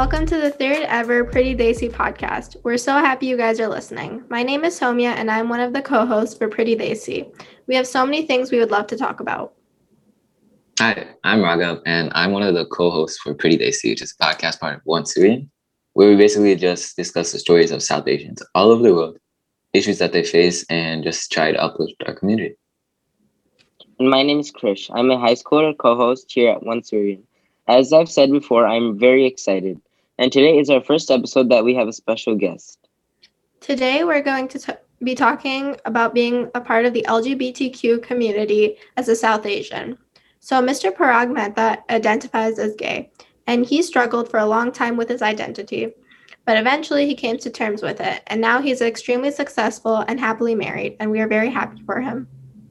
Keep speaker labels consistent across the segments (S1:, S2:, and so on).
S1: Welcome to the third ever Pretty Desi podcast. We're so happy you guys are listening. My name is Somya and I'm one of the co-hosts for Pretty Desi. We have so many things we would love to talk about.
S2: Hi, I'm Raghav, and I'm one of the co-hosts for Pretty Desi, which is a podcast part of One Syrian, where we basically just discuss the stories of South Asians all over the world, issues that they face, and just try to uplift our community.
S3: And my name is Krish. I'm a high schooler co-host here at One Syrian. As I've said before, I'm very excited. And today is our first episode that we have a special guest.
S1: Today we're going to be talking about being a part of the LGBTQ community as a South Asian. So Mr. Parag Mehta identifies as gay, and he struggled for a long time with his identity, but eventually he came to terms with it, and now he's extremely successful and happily married, and we are very happy for him.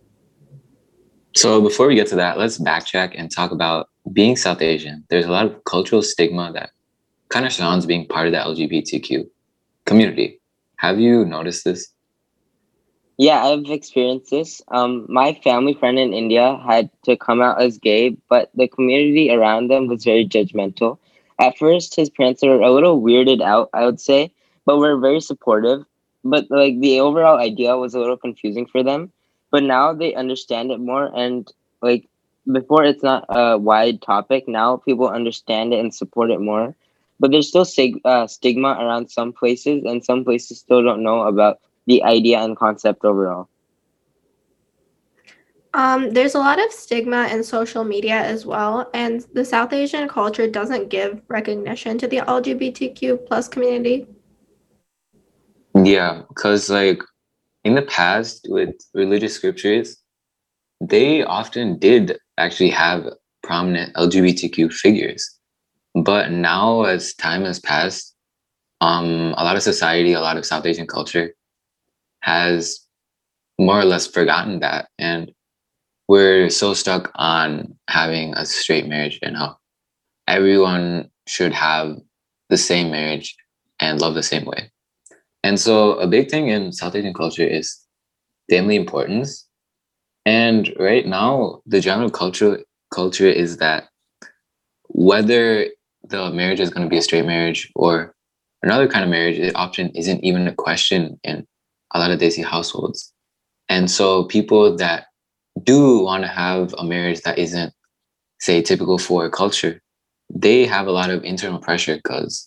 S2: So before we get to that, let's backtrack and talk about being South Asian. There's a lot of cultural stigma that kind of surrounds being part of the LGBTQ community. Have you noticed this?
S3: Yeah, I've experienced this. My family friend in India had to come out as gay, but the community around them was very judgmental. At first, his parents were a little weirded out, I would say, but were very supportive. But the overall idea was a little confusing for them. But now they understand it more, and before it's not a wide topic. Now people understand it and support it more. But there's still stigma around some places, and some places still don't know about the idea and concept overall.
S1: There's a lot of stigma in social media as well, and the South Asian culture doesn't give recognition to the LGBTQ plus community.
S2: Yeah, because in the past with religious scriptures, they often did actually have prominent LGBTQ figures. But now as time has passed, a lot of society, a lot of South Asian culture has more or less forgotten that. And we're so stuck on having a straight marriage and how everyone should have the same marriage and love the same way. And so a big thing in South Asian culture is family importance. And right now, the general culture is that whether the marriage is going to be a straight marriage or another kind of marriage, it often isn't even a question in a lot of Desi households. And so people that do want to have a marriage that isn't, say, typical for a culture, they have a lot of internal pressure because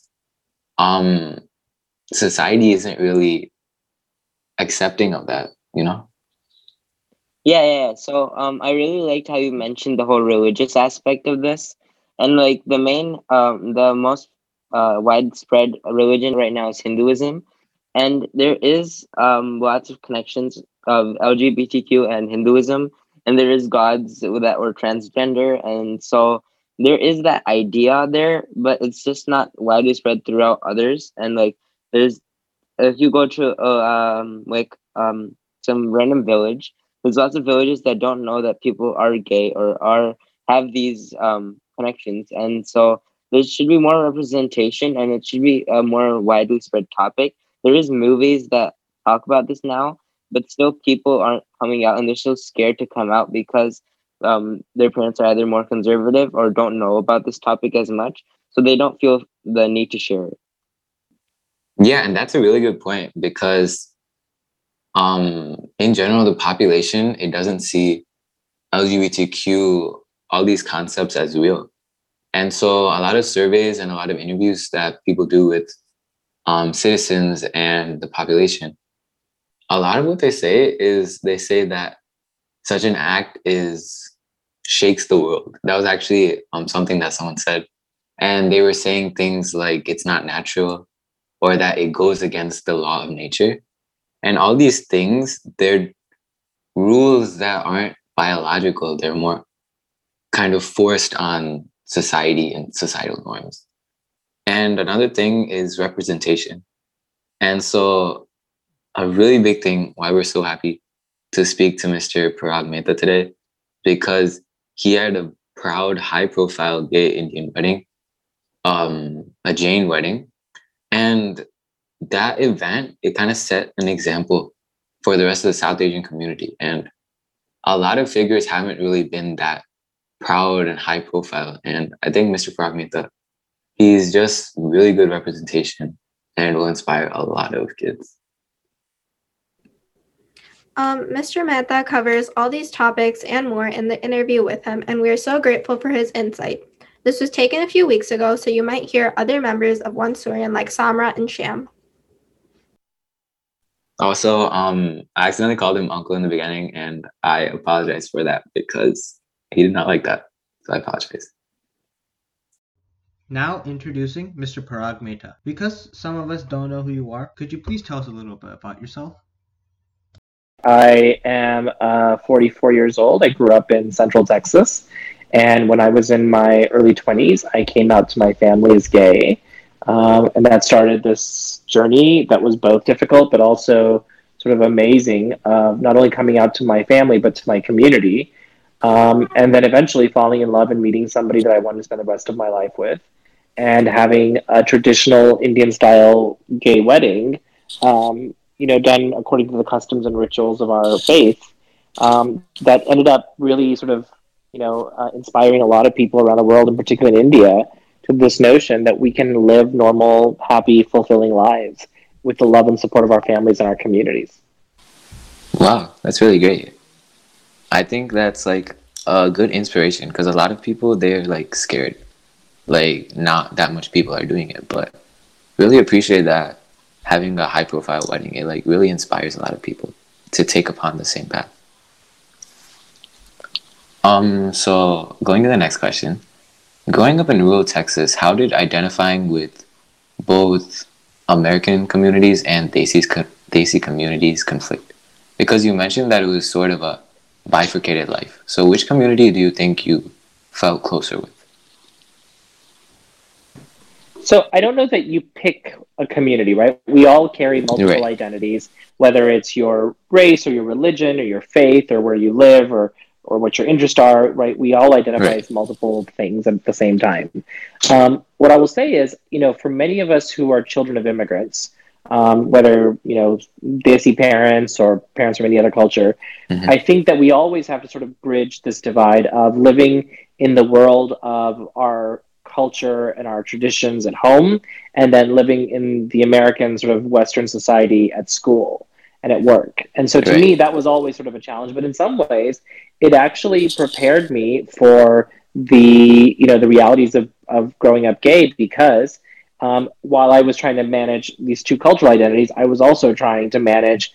S2: society isn't really accepting of that, you know?
S3: Yeah. So I really liked how you mentioned the whole religious aspect of this, and the most widespread religion right now is Hinduism, and there is lots of connections of LGBTQ and Hinduism, and there is gods that were transgender, and so there is that idea there, but it's just not widely spread throughout others, and there's if you go to some random village, there's lots of villages that don't know that people are gay or are have these connections, and so there should be more representation, and it should be a more widely spread topic. There is movies that talk about this now, but still people aren't coming out, and they're still scared to come out because their parents are either more conservative or don't know about this topic as much, so they don't feel the need to share it.
S2: Yeah, and that's a really good point because in general, the population, it doesn't see LGBTQ, all these concepts as real. And so a lot of surveys and a lot of interviews that people do with citizens and the population, a lot of what they say is they say that such an act shakes the world. That was actually something that someone said. And they were saying things like it's not natural or that it goes against the law of nature. And all these things, they're rules that aren't biological. They're more kind of forced on society and societal norms. And another thing is representation. And so a really big thing why we're so happy to speak to Mr. Parag Mehta today, because he had a proud, high-profile gay Indian wedding, a Jain wedding. And that event, it kind of set an example for the rest of the South Asian community. And a lot of figures haven't really been that proud and high profile. And I think Mr. Parag Mehta he's just really good representation and will inspire a lot of kids.
S1: Mr. Mehta covers all these topics and more in the interview with him, and we are so grateful for his insight. This was taken a few weeks ago, so you might hear other members of One Suryan like Samrat and Sham.
S2: Also, I accidentally called him uncle in the beginning, and I apologize for that because he did not like that. So I apologize.
S4: Now introducing Mr. Parag Mehta. Because some of us don't know who you are, could you please tell us a little bit about yourself?
S5: I am 44 years old. I grew up in Central Texas. And when I was in my early 20s, I came out to my family as gay. And that started this journey that was both difficult, but also sort of amazing, not only coming out to my family, but to my community. And then eventually falling in love and meeting somebody that I wanted to spend the rest of my life with. And having a traditional Indian-style gay wedding, done according to the customs and rituals of our faith, that ended up really sort of, inspiring a lot of people around the world, and particularly in India, to this notion that we can live normal, happy, fulfilling lives with the love and support of our families and our communities.
S2: Wow, that's really great. I think that's like a good inspiration because a lot of people, they're like scared. Like not that much people are doing it, but really appreciate that having a high profile wedding, it like really inspires a lot of people to take upon the same path. So going to the next question. Growing up in rural Texas, how did identifying with both American communities and Desi communities conflict? Because you mentioned that it was sort of a bifurcated life. So which community do you think you felt closer with?
S5: So I don't know that you pick a community, right? We all carry multiple identities, whether it's your race or your religion or your faith or where you live or what your interests are, right? We all identify as multiple things at the same time. What I will say is, for many of us who are children of immigrants, whether, Desi parents or parents from any other culture, I think that we always have to sort of bridge this divide of living in the world of our culture and our traditions at home, and then living in the American sort of Western society at school and at work. And so to me, that was always sort of a challenge. But in some ways, it actually prepared me for the realities of growing up gay, because while I was trying to manage these two cultural identities, I was also trying to manage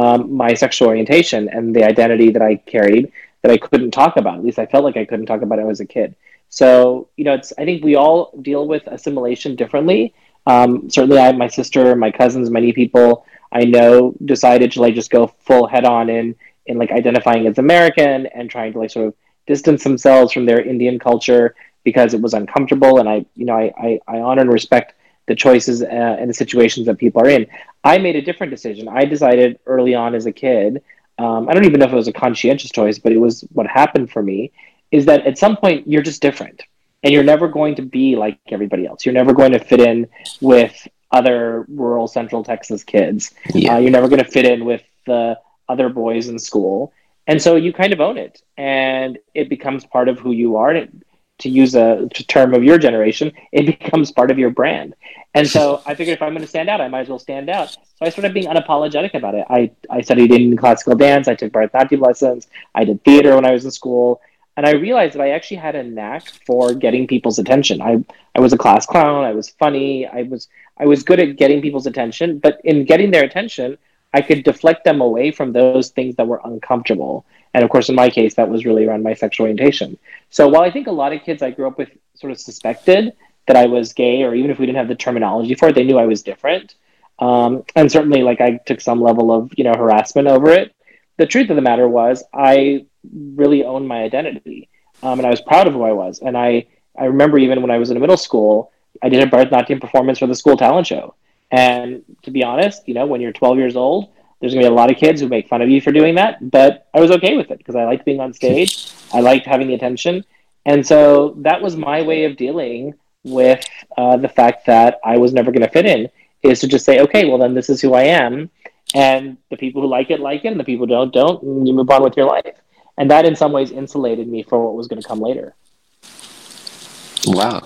S5: my sexual orientation and the identity that I carried that I couldn't talk about. At least I felt like I couldn't talk about it as a kid. So, I think we all deal with assimilation differently. Certainly my sister, my cousins, many people I know decided to just go full head on in identifying as American and trying to sort of distance themselves from their Indian culture because it was uncomfortable. And I honor and respect the choices and the situations that people are in. I made a different decision. I decided early on as a kid, I don't even know if it was a conscientious choice, but it was what happened for me, is that at some point you're just different and you're never going to be like everybody else. You're never going to fit in with other rural Central Texas kids. You're never going to fit in with the other boys in school. And so you kind of own it and it becomes part of who you are. And to use a term of your generation, it becomes part of your brand. And so I figured if I'm going to stand out, I might as well stand out. So I started being unapologetic about it. I studied in classical dance. I took Bharatanatyam lessons. I did theater when I was in school. And I realized that I actually had a knack for getting people's attention. I was a class clown. I was funny. I was good at getting people's attention. But in getting their attention, I could deflect them away from those things that were uncomfortable. And of course, in my case, that was really around my sexual orientation. So while I think a lot of kids I grew up with sort of suspected that I was gay, or even if we didn't have the terminology for it, they knew I was different. And certainly I took some level of, harassment over it. The truth of the matter was I really owned my identity. And I was proud of who I was. And I remember even when I was in middle school, I did a Bharatanatyam performance for the school talent show. And to be honest, when you're 12 years old, there's going to be a lot of kids who make fun of you for doing that. But I was okay with it because I liked being on stage. I liked having the attention. And so that was my way of dealing with the fact that I was never going to fit in, is to just say, okay, well, then this is who I am. And the people who like it, and the people who don't, and you move on with your life. And that in some ways insulated me for what was going to come later.
S2: Wow.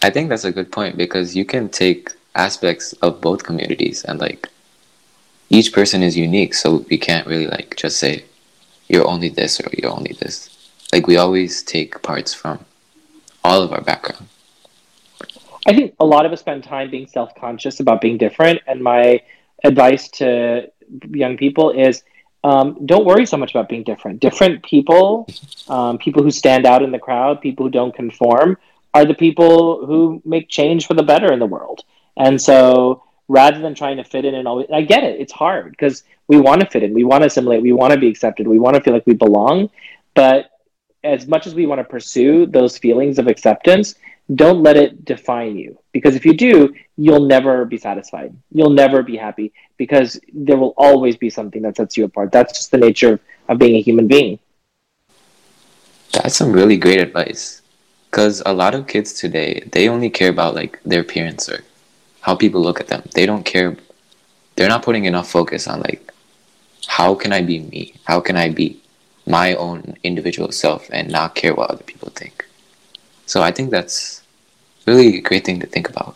S2: I think that's a good point because you can take aspects of both communities and like each person is unique, so we can't really like just say you're only this or you're only this. Like we always take parts from all of our background.
S5: I think a lot of us spend time being self-conscious about being different, and my advice to young people is don't worry so much about being different. Different people, people who stand out in the crowd, people who don't conform, are the people who make change for the better in the world. And so, rather than trying to fit in and always, I get it, it's hard because we want to fit in, we want to assimilate, we want to be accepted, we want to feel like we belong, but as much as we want to pursue those feelings of acceptance, don't let it define you. Because if you do, you'll never be satisfied. You'll never be happy because there will always be something that sets you apart. That's just the nature of being a human being.
S2: That's some really great advice. Because a lot of kids today, they only care about like their appearance or how people look at them. They don't care. They're not putting enough focus on like, how can I be me? How can I be my own individual self and not care what other people think? So I think that's really a great thing to think about.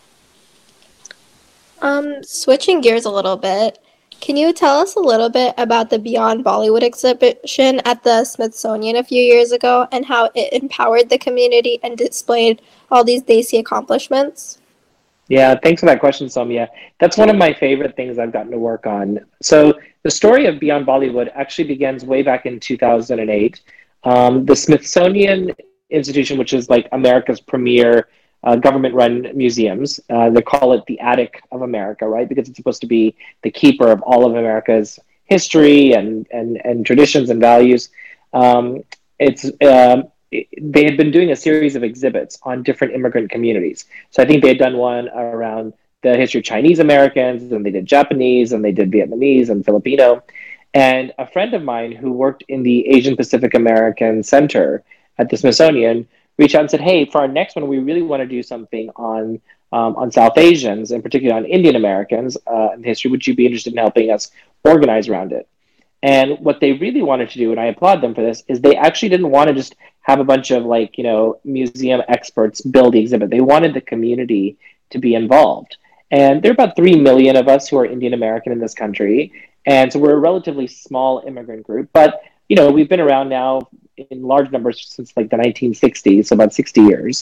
S1: Switching gears a little bit, can you tell us a little bit about the Beyond Bollywood exhibition at the Smithsonian a few years ago and how it empowered the community and displayed all these Desi accomplishments?
S5: Yeah, thanks for that question, Somya. That's one of my favorite things I've gotten to work on. So the story of Beyond Bollywood actually begins way back in 2008. The Smithsonian Institution, which is like America's premier government-run museums, they call it the attic of America, right? Because it's supposed to be the keeper of all of America's history and traditions and values. It's they had been doing a series of exhibits on different immigrant communities. So I think they had done one around the history of Chinese Americans, and they did Japanese, and they did Vietnamese and Filipino. And a friend of mine who worked in the Asian Pacific American Center at the Smithsonian reached out and said, "Hey, for our next one, we really want to do something on South Asians, in particular on Indian Americans in history. Would you be interested in helping us organize around it?" And what they really wanted to do, and I applaud them for this, is they actually didn't want to just have a bunch of like, museum experts build the exhibit. They wanted the community to be involved. And there are about 3 million of us who are Indian American in this country. And so we're a relatively small immigrant group, but we've been around now in large numbers since like the 1960s, so about 60 years.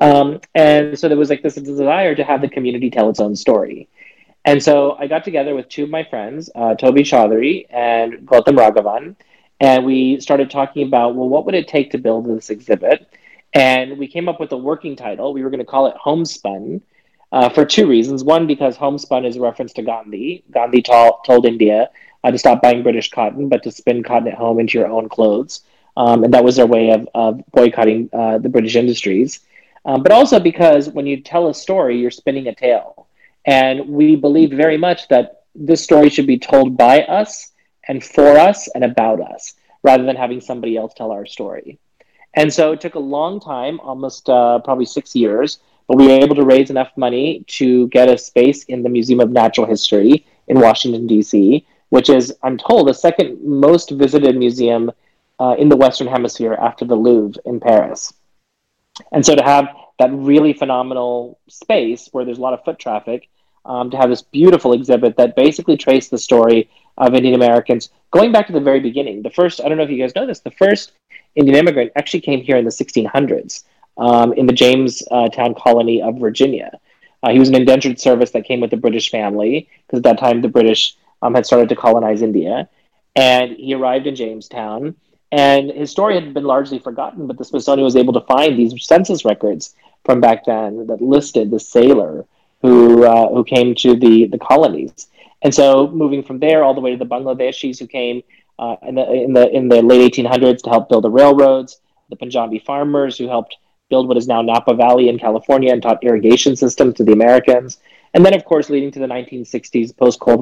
S5: And so there was like this desire to have the community tell its own story. And so I got together with two of my friends, Toby Chaudhary and Gautam Raghavan, and we started talking about, well, what would it take to build this exhibit? And we came up with a working title. We were going to call it Homespun for two reasons. One, because homespun is a reference to Gandhi. Gandhi told India to stop buying British cotton, but to spin cotton at home into your own clothes. And that was their way of boycotting the British industries. But also because when you tell a story, you're spinning a tale. And we believed very much that this story should be told by us and for us and about us, rather than having somebody else tell our story. And so it took a long time, almost probably 6 years, but we were able to raise enough money to get a space in the Museum of Natural History in Washington, D.C., which is, I'm told, the second most visited museum in the Western Hemisphere after the Louvre in Paris. And so to have that really phenomenal space where there's a lot of foot traffic, to have this beautiful exhibit that basically traced the story of Indian Americans going back to the very beginning. The first, I don't know if you guys know this, the first Indian immigrant actually came here in the 1600s in the Jamestown colony of Virginia. He was an indentured service that came with the British family, because at that time the British had started to colonize India. And he arrived in Jamestown, and his story had been largely forgotten, but the Smithsonian was able to find these census records from back then that listed the sailor who came to the colonies. And so moving from there all the way to the Bangladeshis who came in the late 1800s to help build the railroads, the Punjabi farmers who helped build what is now Napa Valley in California and taught irrigation systems to the Americans. And then, of course, leading to the 1960s, post-World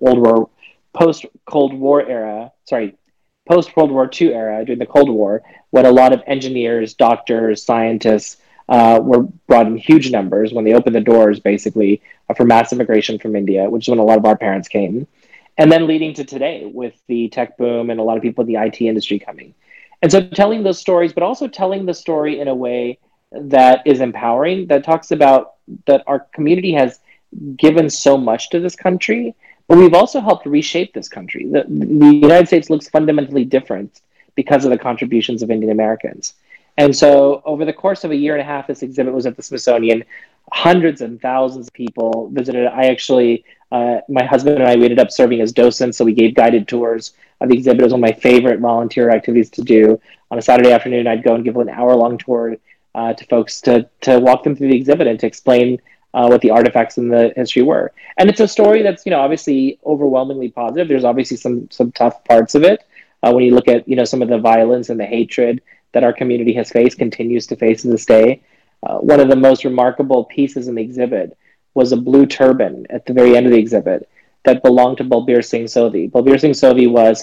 S5: War II era, during the Cold War, when a lot of engineers, doctors, scientists were brought in huge numbers when they opened the doors, basically, for mass immigration from India, which is when a lot of our parents came. And then leading to today with the tech boom and a lot of people in the IT industry coming. And so telling those stories, but also telling the story in a way that is empowering, that talks about that our community has given so much to this country, but we've also helped reshape this country. The United States looks fundamentally different because of the contributions of Indian Americans. And so over the course of a year and a half, this exhibit was at the Smithsonian. Hundreds and thousands of people visited it. I actually, my husband and I, we ended up serving as docents, so we gave guided tours of the exhibit. It was one of my favorite volunteer activities to do. On a Saturday afternoon, I'd go and give an hour-long tour to folks to walk them through the exhibit and to explain what the artifacts in the history were. And it's a story that's, obviously overwhelmingly positive. There's obviously some tough parts of it. When you look at, some of the violence and the hatred that our community has faced, continues to face to this day. One of the most remarkable pieces in the exhibit was a blue turban at the very end of the exhibit that belonged to Balbir Singh Sodhi. Balbir Singh Sodhi was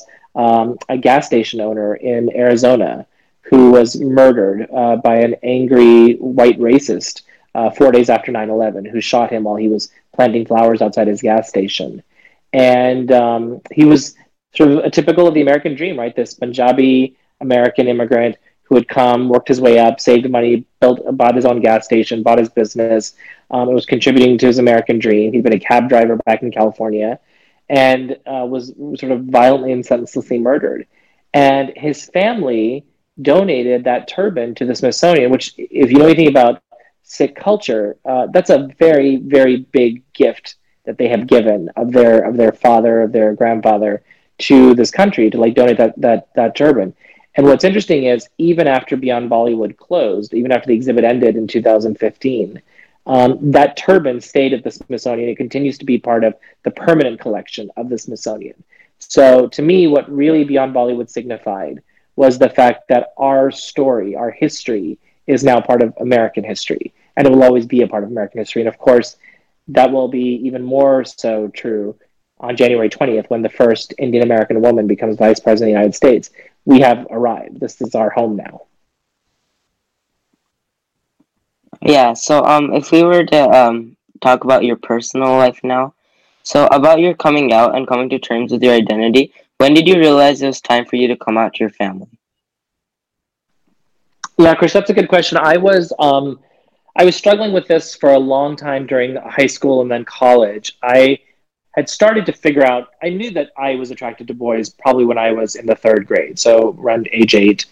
S5: a gas station owner in Arizona who was murdered by an angry white racist 4 days after 9/11, who shot him while he was planting flowers outside his gas station. And he was sort of a typical of the American dream, right? This Punjabi American immigrant who had come, worked his way up, saved money, bought his own gas station, bought his business. It was contributing to his American dream. He'd been a cab driver back in California and was sort of violently and senselessly murdered. And his family donated that turban to the Smithsonian, which, if you know anything about Sikh culture, that's a very, very big gift that they have given of their father, of their grandfather, to this country to donate that turban. And what's interesting is, even after Beyond Bollywood closed, even after the exhibit ended in 2015, that turban stayed at the Smithsonian. It continues to be part of the permanent collection of the Smithsonian. So to me, what really Beyond Bollywood signified was the fact that our story, our history, is now part of American history, and it will always be a part of American history. And of course, that will be even more so true on January 20th, when the first Indian American woman becomes vice president of the United States. We have arrived. This is our home now.
S3: Yeah, so if we were to talk about your personal life now, so about your coming out and coming to terms with your identity, when did you realize it was time for you to come out to your family?
S5: Yeah, Chris, that's a good question. I was struggling with this for a long time during high school and then college. I had started to figure out, I knew that I was attracted to boys probably when I was in the third grade, so around age 8.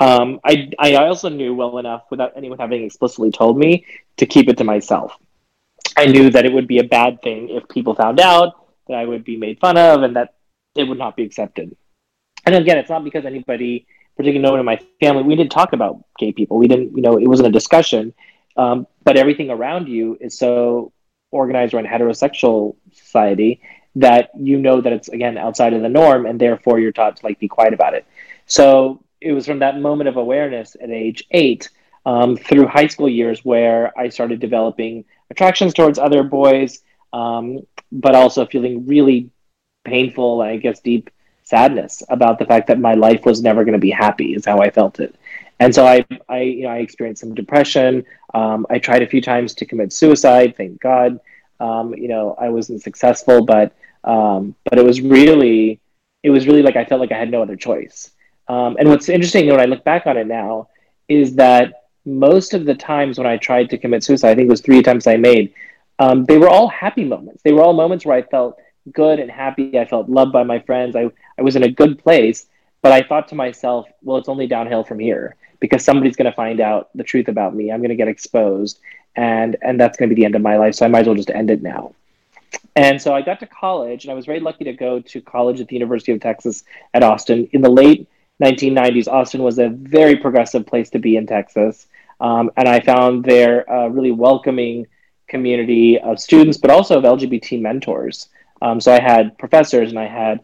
S5: I also knew well enough, without anyone having explicitly told me, to keep it to myself. I knew that it would be a bad thing if people found out, that I would be made fun of, and that it would not be accepted. And again, it's not because anybody, particularly no one in my family, we didn't talk about gay people. We didn't, it wasn't a discussion. But everything around you is so organized around heterosexual society that that it's, again, outside of the norm, and therefore you're taught to be quiet about it. So it was from that moment of awareness at age 8 through high school years where I started developing attractions towards other boys, but also feeling really painful and I guess deep sadness about the fact that my life was never going to be happy, is how I felt it. And so I experienced some depression. I tried a few times to commit suicide. Thank God, I wasn't successful. But it was really I felt like I had no other choice. And what's interesting when I look back on it now is that most of the times when I tried to commit suicide, I think it was 3 attempts I made, they were all happy moments. They were all moments where I felt good and happy. I felt loved by my friends. I was in a good place. But I thought to myself, well, it's only downhill from here, because somebody's going to find out the truth about me. I'm going to get exposed, and that's going to be the end of my life. So I might as well just end it now. And so I got to college, and I was very lucky to go to college at the University of Texas at Austin. In the late 1990s, Austin was a very progressive place to be in Texas. And I found there a really welcoming community of students, but also of LGBT mentors. So I had professors, and I had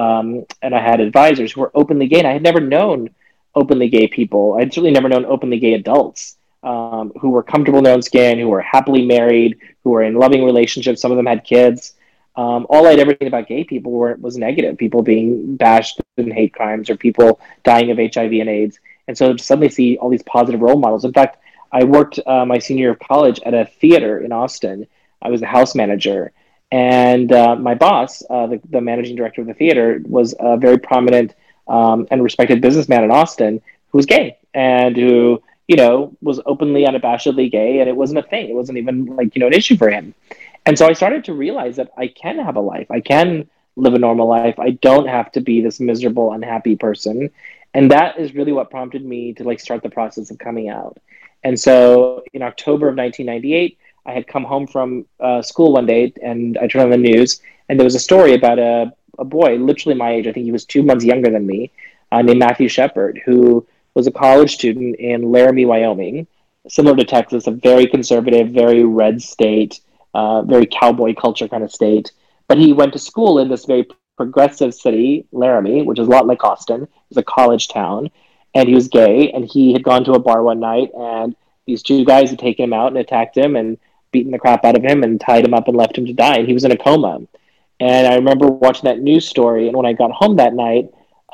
S5: advisors who were openly gay, and I had never known openly gay people. I'd certainly never known openly gay adults who were comfortable in their own skin, who were happily married, who were in loving relationships. Some of them had kids. All I'd ever seen about gay people was negative, people being bashed in hate crimes or people dying of HIV and AIDS. And so to suddenly see all these positive role models. In fact, I worked my senior year of college at a theater in Austin. I was the house manager. And my boss, the managing director of the theater, was a very prominent and respected businessman in Austin who was gay and who was openly, unabashedly gay, and it wasn't a thing. It wasn't even like, an issue for him. And so I started to realize that I can have a life. I can live a normal life. I don't have to be this miserable, unhappy person. And that is really what prompted me to like start the process of coming out. And so in October of 1998, I had come home from school one day and I turned on the news, and there was a story about a boy, literally my age. I think he was 2 months younger than me, named Matthew Shepard, who was a college student in Laramie, Wyoming, similar to Texas, a very conservative, very red state, very cowboy culture kind of state. But he went to school in this very progressive city, Laramie, which is a lot like Austin. It was a college town. And he was gay, and he had gone to a bar one night, and these two guys had taken him out and attacked him and beaten the crap out of him and tied him up and left him to die. And he was in a coma. And I remember watching that news story, and when I got home that night,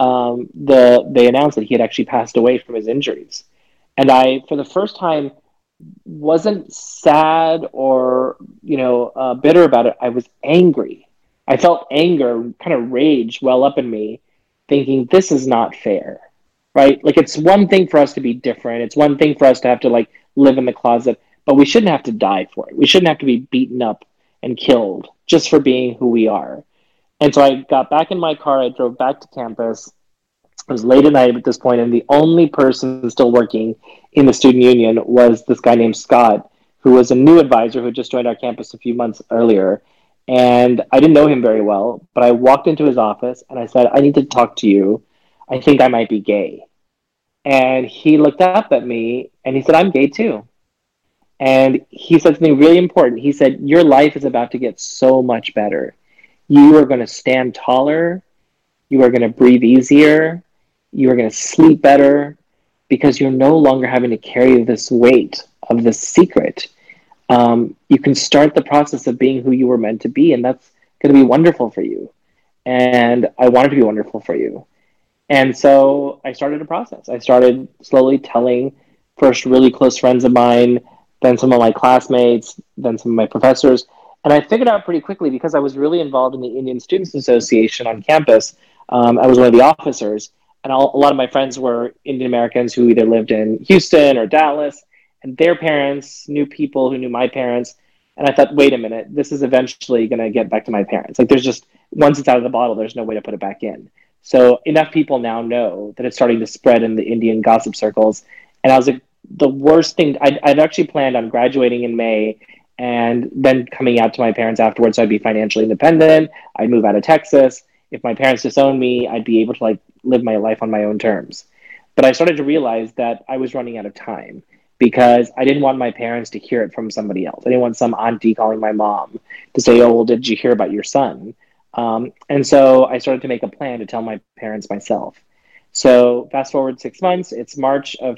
S5: they announced that he had actually passed away from his injuries. And I, for the first time, wasn't sad or bitter about it. I was angry. I felt anger, kind of rage well up in me, thinking this is not fair, right? Like, it's one thing for us to be different. It's one thing for us to have to like live in the closet, but we shouldn't have to die for it. We shouldn't have to be beaten up and killed just for being who we are. And so I got back in my car. I drove back to campus. It was late at night at this point, and the only person still working in the student union was this guy named Scott, who was a new advisor who had just joined our campus a few months earlier. And I didn't know him very well, but I walked into his office and I said, I need to talk to you. I think I might be gay. And he looked up at me and he said, I'm gay too. And he said something really important. He said, your life is about to get so much better. You are going to stand taller. You are going to breathe easier. You are going to sleep better because you're no longer having to carry this weight of this secret. You can start the process of being who you were meant to be, and that's going to be wonderful for you. And I want it to be wonderful for you. And so I started a process. I started slowly telling first really close friends of mine, then some of my classmates, then some of my professors. And I figured out pretty quickly, because I was really involved in the Indian Students Association on campus. I was one of the officers, and a lot of my friends were Indian Americans who either lived in Houston or Dallas, and their parents knew people who knew my parents. And I thought, wait a minute, this is eventually going to get back to my parents. Like, there's just, once it's out of the bottle, there's no way to put it back in. So enough people now know that it's starting to spread in the Indian gossip circles. And I was like, the worst thing, I'd actually planned on graduating in May and then coming out to my parents afterwards. So I'd be financially independent. I'd move out of Texas. If my parents disowned me, I'd be able to like live my life on my own terms. But I started to realize that I was running out of time, because I didn't want my parents to hear it from somebody else. I didn't want some auntie calling my mom to say, oh, well, did you hear about your son? And so I started to make a plan to tell my parents myself. So fast forward 6 months, it's March of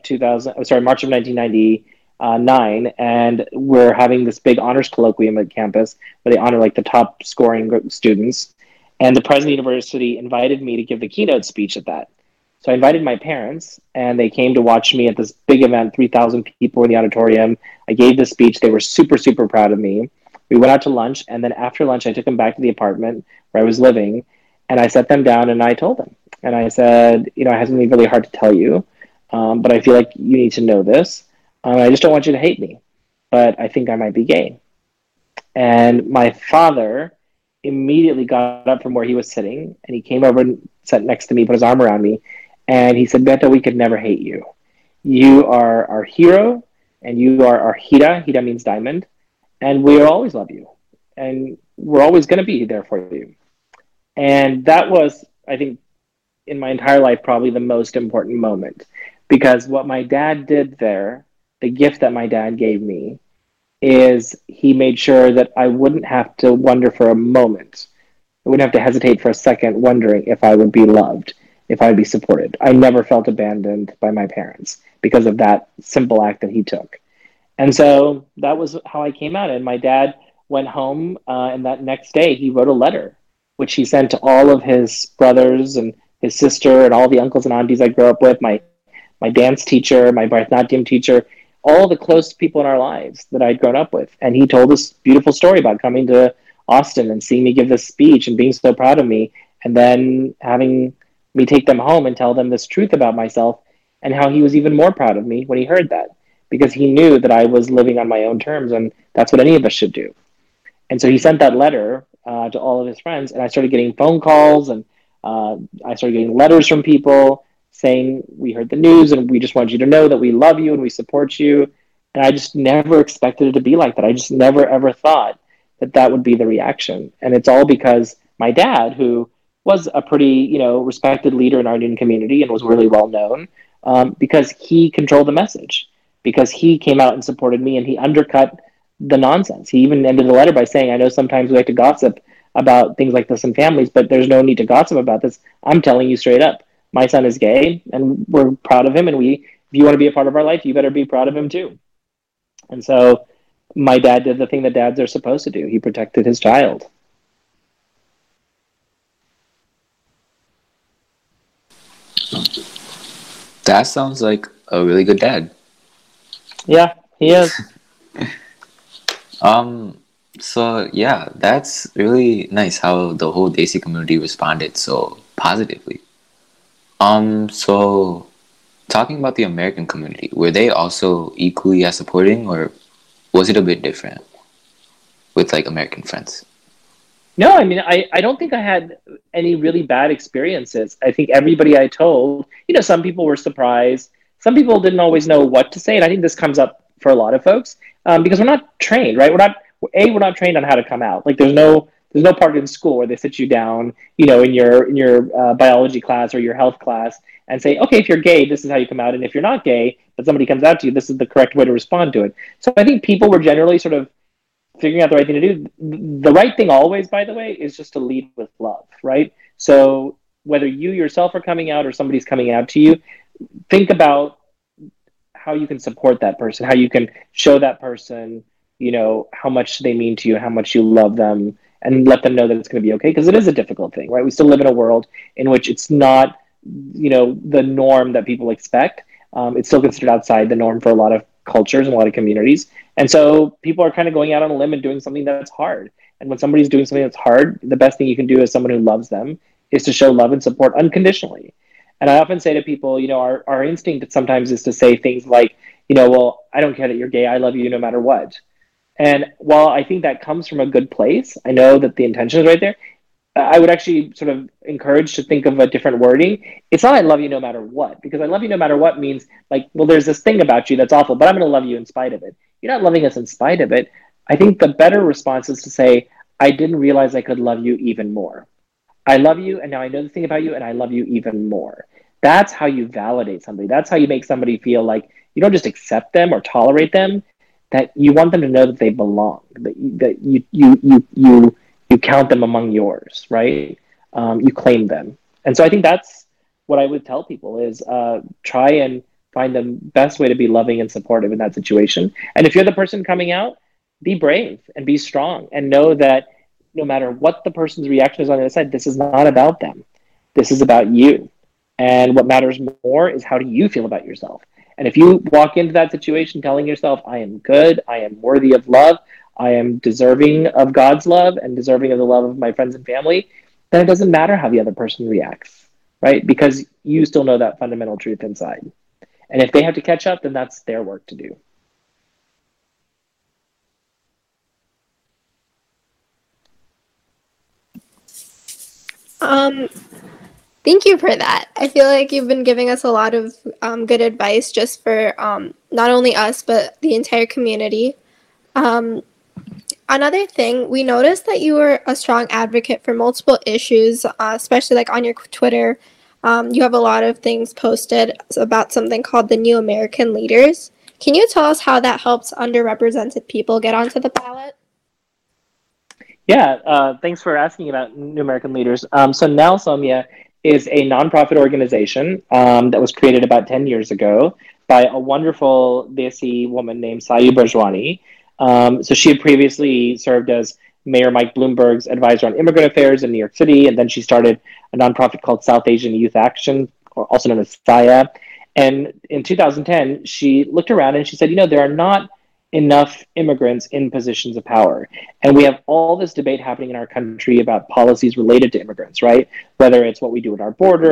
S5: 1999, and we're having this big honors colloquium at campus where they honor like the top scoring students. And the president of the university invited me to give the keynote speech at that. So I invited my parents, and they came to watch me at this big event, 3,000 people in the auditorium. I gave the speech. They were super, super proud of me. We went out to lunch, and then after lunch, I took them back to the apartment where I was living, and I sat them down, and I told them. And I said, I have something really hard to tell you, but I feel like you need to know this. I just don't want you to hate me, but I think I might be gay. And my father immediately got up from where he was sitting, and he came over and sat next to me, put his arm around me, and he said, Beto, we could never hate you. You are our hero, and you are our Hira. Hira means diamond. And we'll always love you. And we're always going to be there for you. And that was, I think, in my entire life, probably the most important moment. Because what my dad did there, the gift that my dad gave me, is he made sure that I wouldn't have to wonder for a moment. I wouldn't have to hesitate for a second wondering if I would be loved, if I would be supported. I never felt abandoned by my parents because of that simple act that he took. And so that was how I came out. And my dad went home, and that next day he wrote a letter, which he sent to all of his brothers and his sister and all the uncles and aunties I grew up with, my dance teacher, my Bharatanatyam teacher, all the close people in our lives that I'd grown up with. And he told this beautiful story about coming to Austin and seeing me give this speech and being so proud of me, and then having me take them home and tell them this truth about myself. and how he was even more proud of me when he heard that, because he knew that I was living on my own terms, and that's what any of us should do. And so he sent that letter to all of his friends, and I started getting phone calls, and I started getting letters from people saying, we heard the news and we just want you to know that we love you and we support you. And I just never expected it to be like that. I just never, ever thought that that would be the reaction. And it's all because my dad, who was a pretty, respected leader in our Indian community and was really well known, because he controlled the message, because he came out and supported me, and he undercut the nonsense. He even ended the letter by saying, I know sometimes we like to gossip about things like this in families, but there's no need to gossip about this. I'm telling you straight up, my son is gay and we're proud of him. And if you want to be a part of our life, you better be proud of him too. And so my dad did the thing that dads are supposed to do. He protected his child.
S2: That sounds like a really good dad.
S5: Yeah, he is.
S2: So yeah, that's really nice how the whole Desi community responded so positively. So talking about the American community, were they also equally as supporting, or was it a bit different with like American friends?
S5: No, I mean, I don't think I had any really bad experiences. I think everybody I told, some people were surprised. Some people didn't always know what to say. And I think this comes up for a lot of folks, because we're not trained, right? We're not trained on how to come out. Like there's no part in school where they sit you down, in your biology class or your health class and say, okay, if you're gay, this is how you come out. And if you're not gay, but somebody comes out to you, this is the correct way to respond to it. So I think people were generally sort of figuring out the right thing to do. The right thing always, by the way, is just to lead with love, right? So whether you yourself are coming out or somebody's coming out to you, think about how you can support that person, how you can show that person, how much they mean to you, how much you love them, and let them know that it's going to be okay, because it is a difficult thing, right? We still live in a world in which it's not, the norm that people expect. It's still considered outside the norm for a lot of cultures and a lot of communities. And so people are kind of going out on a limb and doing something that's hard. And when somebody's doing something that's hard, the best thing you can do as someone who loves them is to show love and support unconditionally. And I often say to people, our instinct sometimes is to say things like, well, I don't care that you're gay. I love you no matter what. And while I think that comes from a good place, I know that the intention is right there. I would actually sort of encourage to think of a different wording. It's not I love you no matter what, because I love you no matter what means like, well, there's this thing about you that's awful, but I'm going to love you in spite of it. You're not loving us in spite of it. I think the better response is to say, I didn't realize I could love you even more. I love you, and now I know the thing about you, and I love you even more. That's how you validate somebody. That's how you make somebody feel like you don't just accept them or tolerate them, that you want them to know that they belong, that you count them among yours, right? You claim them. And so I think that's what I would tell people is try and find the best way to be loving and supportive in that situation. And if you're the person coming out, be brave and be strong and know that no matter what the person's reaction is on the other side, this is not about them. This is about you. And what matters more is how do you feel about yourself? And if you walk into that situation telling yourself, I am good, I am worthy of love, I am deserving of God's love and deserving of the love of my friends and family, then it doesn't matter how the other person reacts, right? Because you still know that fundamental truth inside. And if they have to catch up, then that's their work to do.
S1: Thank you for that. I feel like you've been giving us a lot of good advice just for not only us, but the entire community. Another thing, we noticed that you were a strong advocate for multiple issues, especially like on your Twitter. You have a lot of things posted about something called the New American Leaders. Can you tell us how that helps underrepresented people get onto the ballot?
S5: Yeah, thanks for asking about New American Leaders. So Now Somya is a nonprofit organization that was created about 10 years ago by a wonderful Desi woman named Sayu Burjwani. So she had previously served as Mayor Mike Bloomberg's advisor on immigrant affairs in New York City, and then she started a nonprofit called South Asian Youth Action, or also known as SAYA. And in 2010, she looked around and she said, there are not enough immigrants in positions of power. And we have all this debate happening in our country about policies related to immigrants, right? Whether it's what we do at our borders,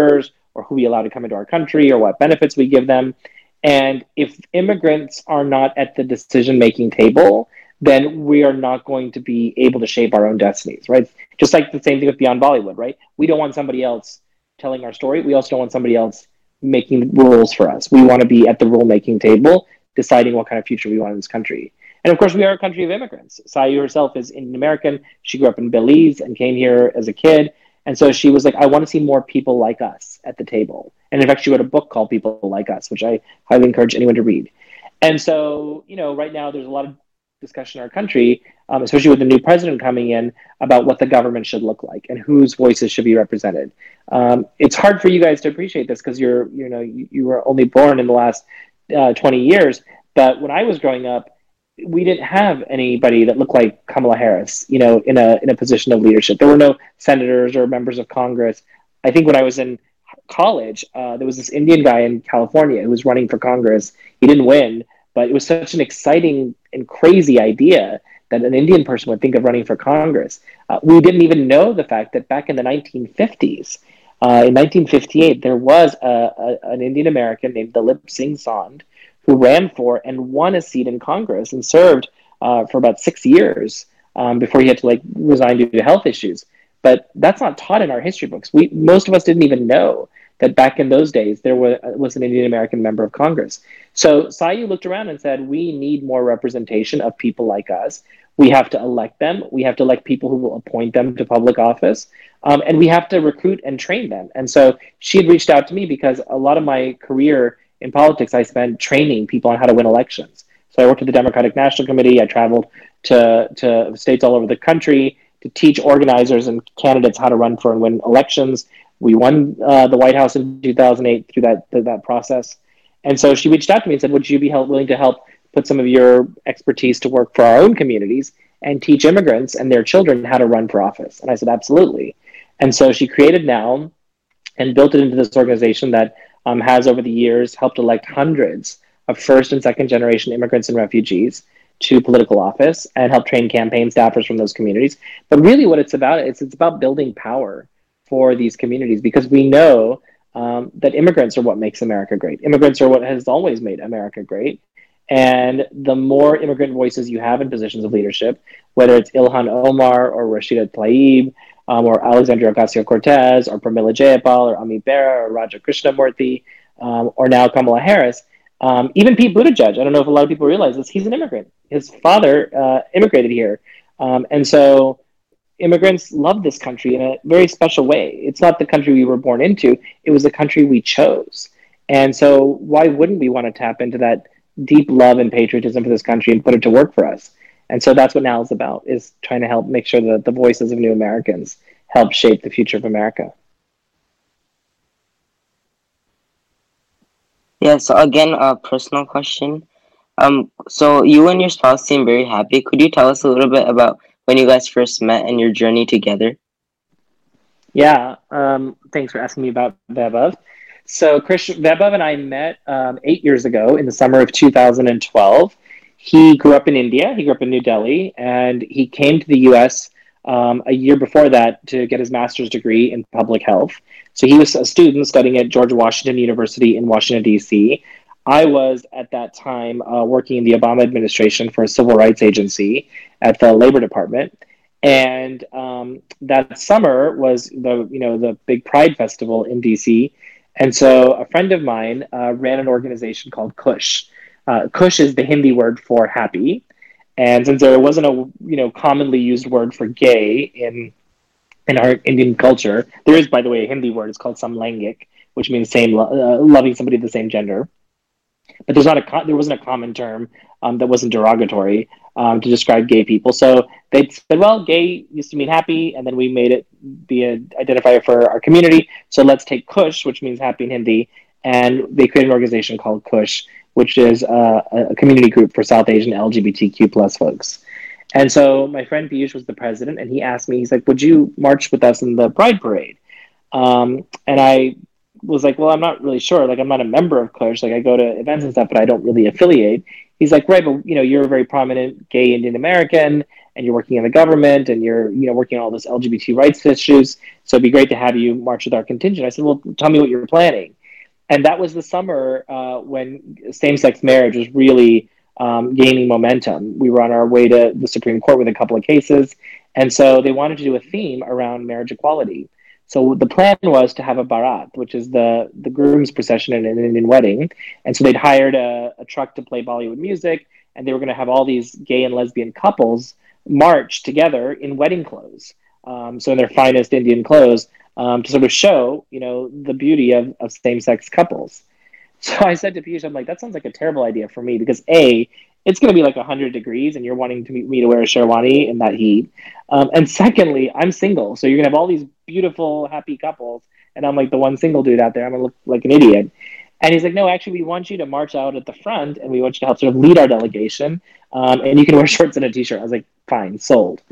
S5: or who we allow to come into our country or what benefits we give them. And if immigrants are not at the decision-making table, then we are not going to be able to shape our own destinies, right? Just like the same thing with Beyond Bollywood, right? We don't want somebody else telling our story. We also don't want somebody else making rules for us. We want to be at the rule-making table, deciding what kind of future we want in this country. And of course, we are a country of immigrants. Sayu herself is Indian American. She grew up in Belize and came here as a kid. And so she was like, I want to see more people like us at the table. And in fact, she wrote a book called People Like Us, which I highly encourage anyone to read. And so, right now there's a lot of discussion in our country, especially with the new president coming in, about what the government should look like and whose voices should be represented. It's hard for you guys to appreciate this because you were only born in the last 20 years. But when I was growing up, we didn't have anybody that looked like Kamala Harris, in a position of leadership. There were no senators or members of Congress. I think when I was in college, there was this Indian guy in California who was running for Congress. He didn't win, but it was such an exciting and crazy idea that an Indian person would think of running for Congress. We didn't even know the fact that back in the 1950s, in 1958, there was an Indian American named Dalip Singh Sand who ran for and won a seat in Congress and served for about 6 years before he had to resign due to health issues. But that's not taught in our history books. Most of us didn't even know that back in those days there was an Indian American member of Congress. So Sayu looked around and said, we need more representation of people like us. We have to elect them. We have to elect people who will appoint them to public office. And we have to recruit and train them. And so she had reached out to me because a lot of my career in politics, I spent training people on how to win elections. So I worked at the Democratic National Committee. I traveled to states all over the country to teach organizers and candidates how to run for and win elections. We won the White House in 2008 through that process. And so she reached out to me and said, would you be willing to help put some of your expertise to work for our own communities and teach immigrants and their children how to run for office? And I said, absolutely. And so she created NOW and built it into this organization that has over the years helped elect hundreds of first and second generation immigrants and refugees to political office and help train campaign staffers from those communities. But really what it's about, it's about building power for these communities, because we know that immigrants are what makes America great. Immigrants are what has always made America great. And the more immigrant voices you have in positions of leadership, whether it's Ilhan Omar or Rashida Tlaib, or Alexandria Ocasio-Cortez, or Pramila Jayapal, or Amit Bera, or Raja Krishnamurthy, or now Kamala Harris, even Pete Buttigieg. I don't know if a lot of people realize this. He's an immigrant. His father immigrated here. And so immigrants love this country in a very special way. It's not the country we were born into. It was the country we chose. And so why wouldn't we want to tap into that deep love and patriotism for this country and put it to work for us? And so that's what NOW is about, is trying to help make sure that the voices of new Americans help shape the future of America.
S3: Yeah, so again, a personal question. So you and your spouse seem very happy. Could you tell us a little bit about when you guys first met and your journey together?
S5: Yeah, thanks for asking me about Vaibhav. So Vaibhav and I met 8 years ago in the summer of 2012. He grew up in India. He grew up in New Delhi, and he came to the U.S. A year before that to get his master's degree in public health. So he was a student studying at George Washington University in Washington, D.C. I was at that time working in the Obama administration for a civil rights agency at the Labor Department. And that summer was the big Pride Festival in D.C. And so a friend of mine ran an organization called Kush. Kush is the Hindi word for happy. And since there wasn't a commonly used word for gay in our Indian culture, there is, by the way, a Hindi word. It's called samlangik, which means loving somebody of the same gender. But there wasn't a common term that wasn't derogatory to describe gay people. So they said, well, gay used to mean happy, and then we made it be an identifier for our community. So let's take Kush, which means happy in Hindi, and they created an organization called Kush, which is a community group for South Asian LGBTQ plus folks. And so my friend Piyush was the president, and he asked me, he's like, would you march with us in the Pride Parade? And I was like, well, I'm not really sure. Like, I'm not a member of Kush. Like, I go to events and stuff, but I don't really affiliate. He's like, right, but you're a very prominent gay Indian American, and you're working in the government, and you're working on all this LGBT rights issues. So it'd be great to have you march with our contingent. I said, well, tell me what you're planning. And that was the summer when same-sex marriage was really gaining momentum. We were on our way to the Supreme Court with a couple of cases, and so they wanted to do a theme around marriage equality. So the plan was to have a barat, which is the groom's procession in an Indian wedding. And so they'd hired a truck to play Bollywood music, and they were going to have all these gay and lesbian couples march together in wedding clothes, so in their finest Indian clothes, to sort of show, the beauty of same-sex couples. So I said to Piyush, I'm like, that sounds like a terrible idea for me because A, it's going to be like 100 degrees and you're wanting me to wear a sherwani in that heat. And secondly, I'm single. So you're going to have all these beautiful, happy couples. And I'm like the one single dude out there. I'm going to look like an idiot. And he's like, no, actually, we want you to march out at the front and we want you to help sort of lead our delegation. And you can wear shorts and a t-shirt. I was like, fine, sold.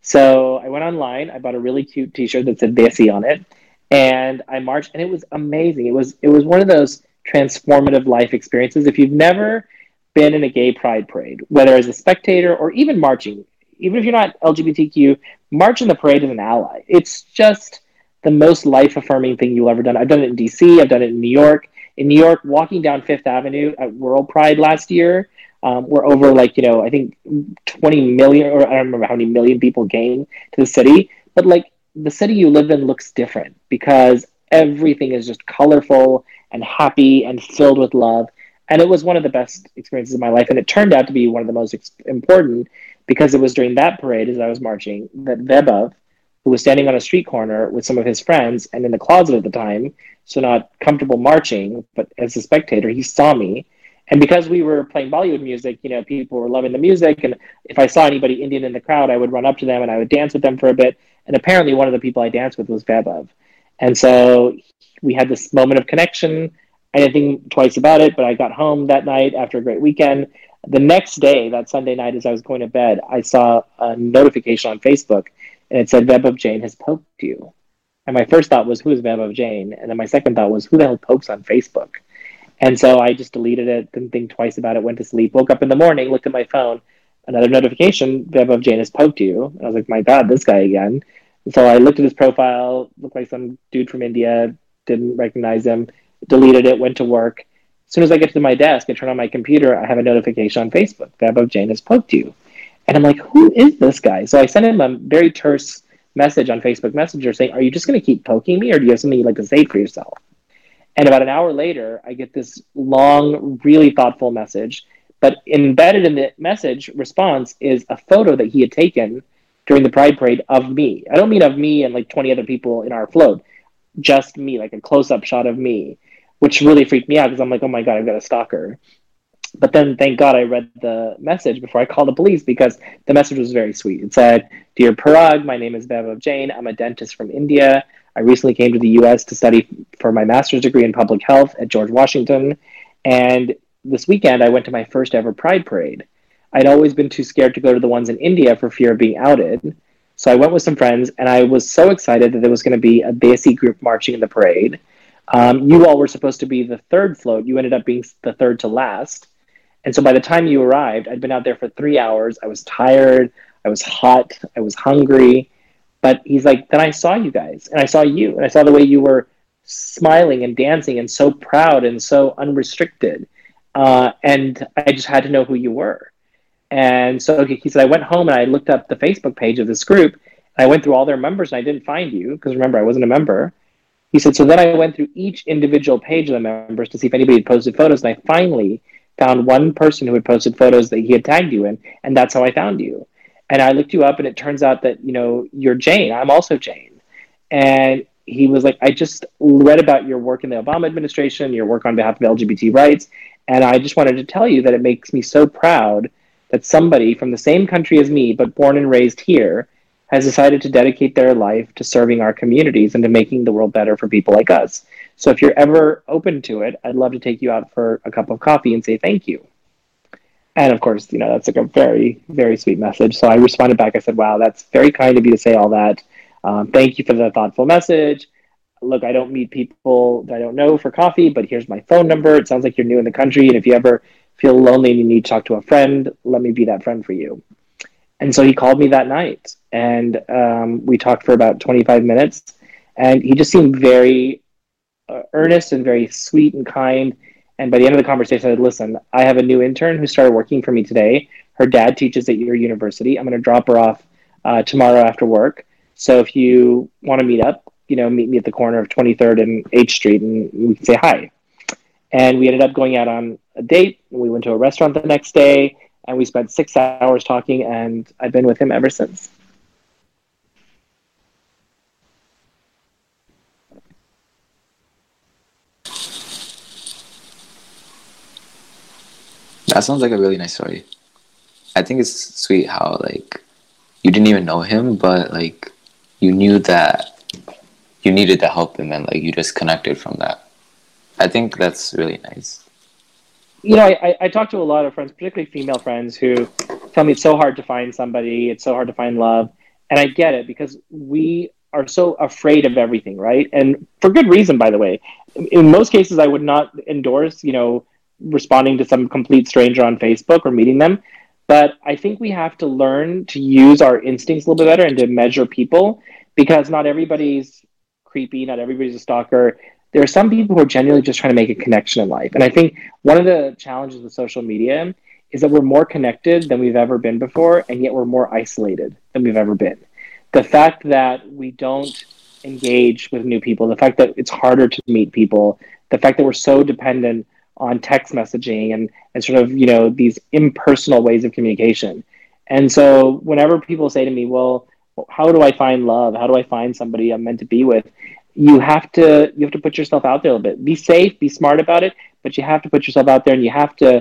S5: So I went online. I bought a really cute t-shirt that said Desi on it. And I marched and it was amazing. It was one of those transformative life experiences. If you've never been in a gay pride parade, whether as a spectator or even marching, even if you're not LGBTQ, march in the parade as an ally. It's just the most life-affirming thing you'll ever done. I've done it in DC. I've done it in New York. In New York, walking down Fifth Avenue at World Pride last year, where over I think 20 million, or I don't remember how many million people came to the city. But the city you live in looks different because everything is just colorful and happy and filled with love. And it was one of the best experiences of my life. And it turned out to be one of the most important because it was during that parade as I was marching that Vaibhav, who was standing on a street corner with some of his friends and in the closet at the time, so not comfortable marching, but as a spectator, he saw me. And because we were playing Bollywood music, people were loving the music. And if I saw anybody Indian in the crowd, I would run up to them and I would dance with them for a bit. And apparently one of the people I danced with was Vaibhav. And so we had this moment of connection. I didn't think twice about it, but I got home that night after a great weekend. The next day, that Sunday night, as I was going to bed, I saw a notification on Facebook, and it said, Vaibhav Jain has poked you. And my first thought was, who is Vaibhav Jain? And then my second thought was, who the hell pokes on Facebook? And so I just deleted it, didn't think twice about it, went to sleep, woke up in the morning, looked at my phone, another notification, Vaibhav Jain has poked you. And I was like, my God, this guy again. And so I looked at his profile, looked like some dude from India, didn't recognize him, deleted it, went to work. As soon as I get to my desk, I turn on my computer, I have a notification on Facebook, Vaibhav Jain has poked you. And I'm like, who is this guy? So I sent him a very terse message on Facebook Messenger saying, are you just going to keep poking me or do you have something you'd like to say for yourself? And about an hour later, I get this long, really thoughtful message. But embedded in the message response is a photo that he had taken during the Pride Parade of me. I don't mean of me and like 20 other people in our float, just me, like a close-up shot of me, which really freaked me out because I'm like, oh my God, I've got a stalker. But then thank God I read the message before I called the police because the message was very sweet. It said, Dear Parag, my name is Vaibhav Jain. I'm a dentist from India. I recently came to the US to study for my master's degree in public health at George Washington. And this weekend, I went to my first ever Pride Parade. I'd always been too scared to go to the ones in India for fear of being outed. So I went with some friends, and I was so excited that there was going to be a Desi group marching in the parade. You all were supposed to be the third float. You ended up being the third to last. And so by the time you arrived, I'd been out there for 3 hours. I was tired. I was hot. I was hungry. But he's like, then I saw you guys, and I saw you, and I saw the way you were smiling and dancing and so proud and so unrestricted. And I just had to know who you were. And so he said, I went home and I looked up the Facebook page of this group. And I went through all their members and I didn't find you because remember, I wasn't a member. He said, so then I went through each individual page of the members to see if anybody had posted photos. And I finally found one person who had posted photos that he had tagged you in. And that's how I found you. And I looked you up and it turns out that, you're Jane. I'm also Jane. And he was like, I just read about your work in the Obama administration, your work on behalf of LGBT rights. And I just wanted to tell you that it makes me so proud that somebody from the same country as me, but born and raised here, has decided to dedicate their life to serving our communities and to making the world better for people like us. So if you're ever open to it, I'd love to take you out for a cup of coffee and say thank you. And of course, that's like a very, very sweet message. So I responded back. I said, wow, that's very kind of you to say all that. Thank you for the thoughtful message. Look, I don't meet people that I don't know for coffee, but here's my phone number. It sounds like you're new in the country. And if you ever feel lonely and you need to talk to a friend, let me be that friend for you. And so he called me that night, and we talked for about 25 minutes. And he just seemed very earnest and very sweet and kind. And by the end of the conversation, I said, listen, I have a new intern who started working for me today. Her dad teaches at your university. I'm going to drop her off tomorrow after work. So if you want to meet up, meet me at the corner of 23rd and H Street, and we can say hi. And we ended up going out on a date. We went to a restaurant the next day, and we spent 6 hours talking, and I've been with him ever since.
S2: That sounds like a really nice story. I think it's sweet how like you didn't even know him, but like you knew that you needed to help him, and like you just connected from that. I think that's really nice.
S5: I talk to a lot of friends, particularly female friends, who tell me it's so hard to find somebody, it's so hard to find love. And I get it, because we are so afraid of everything, right? And for good reason, by the way. In most cases, I would not endorse, responding to some complete stranger on Facebook or meeting them. But I think we have to learn to use our instincts a little bit better and to measure people, because not everybody's creepy, not everybody's a stalker. There are some people who are genuinely just trying to make a connection in life. And I think one of the challenges with social media is that we're more connected than we've ever been before, and yet we're more isolated than we've ever been. The fact that we don't engage with new people, the fact that it's harder to meet people, the fact that we're so dependent on text messaging and sort of, these impersonal ways of communication. And so whenever people say to me, well, how do I find love? How do I find somebody I'm meant to be with? You have to put yourself out there a little bit. Be safe, be smart about it, but you have to put yourself out there, and you have to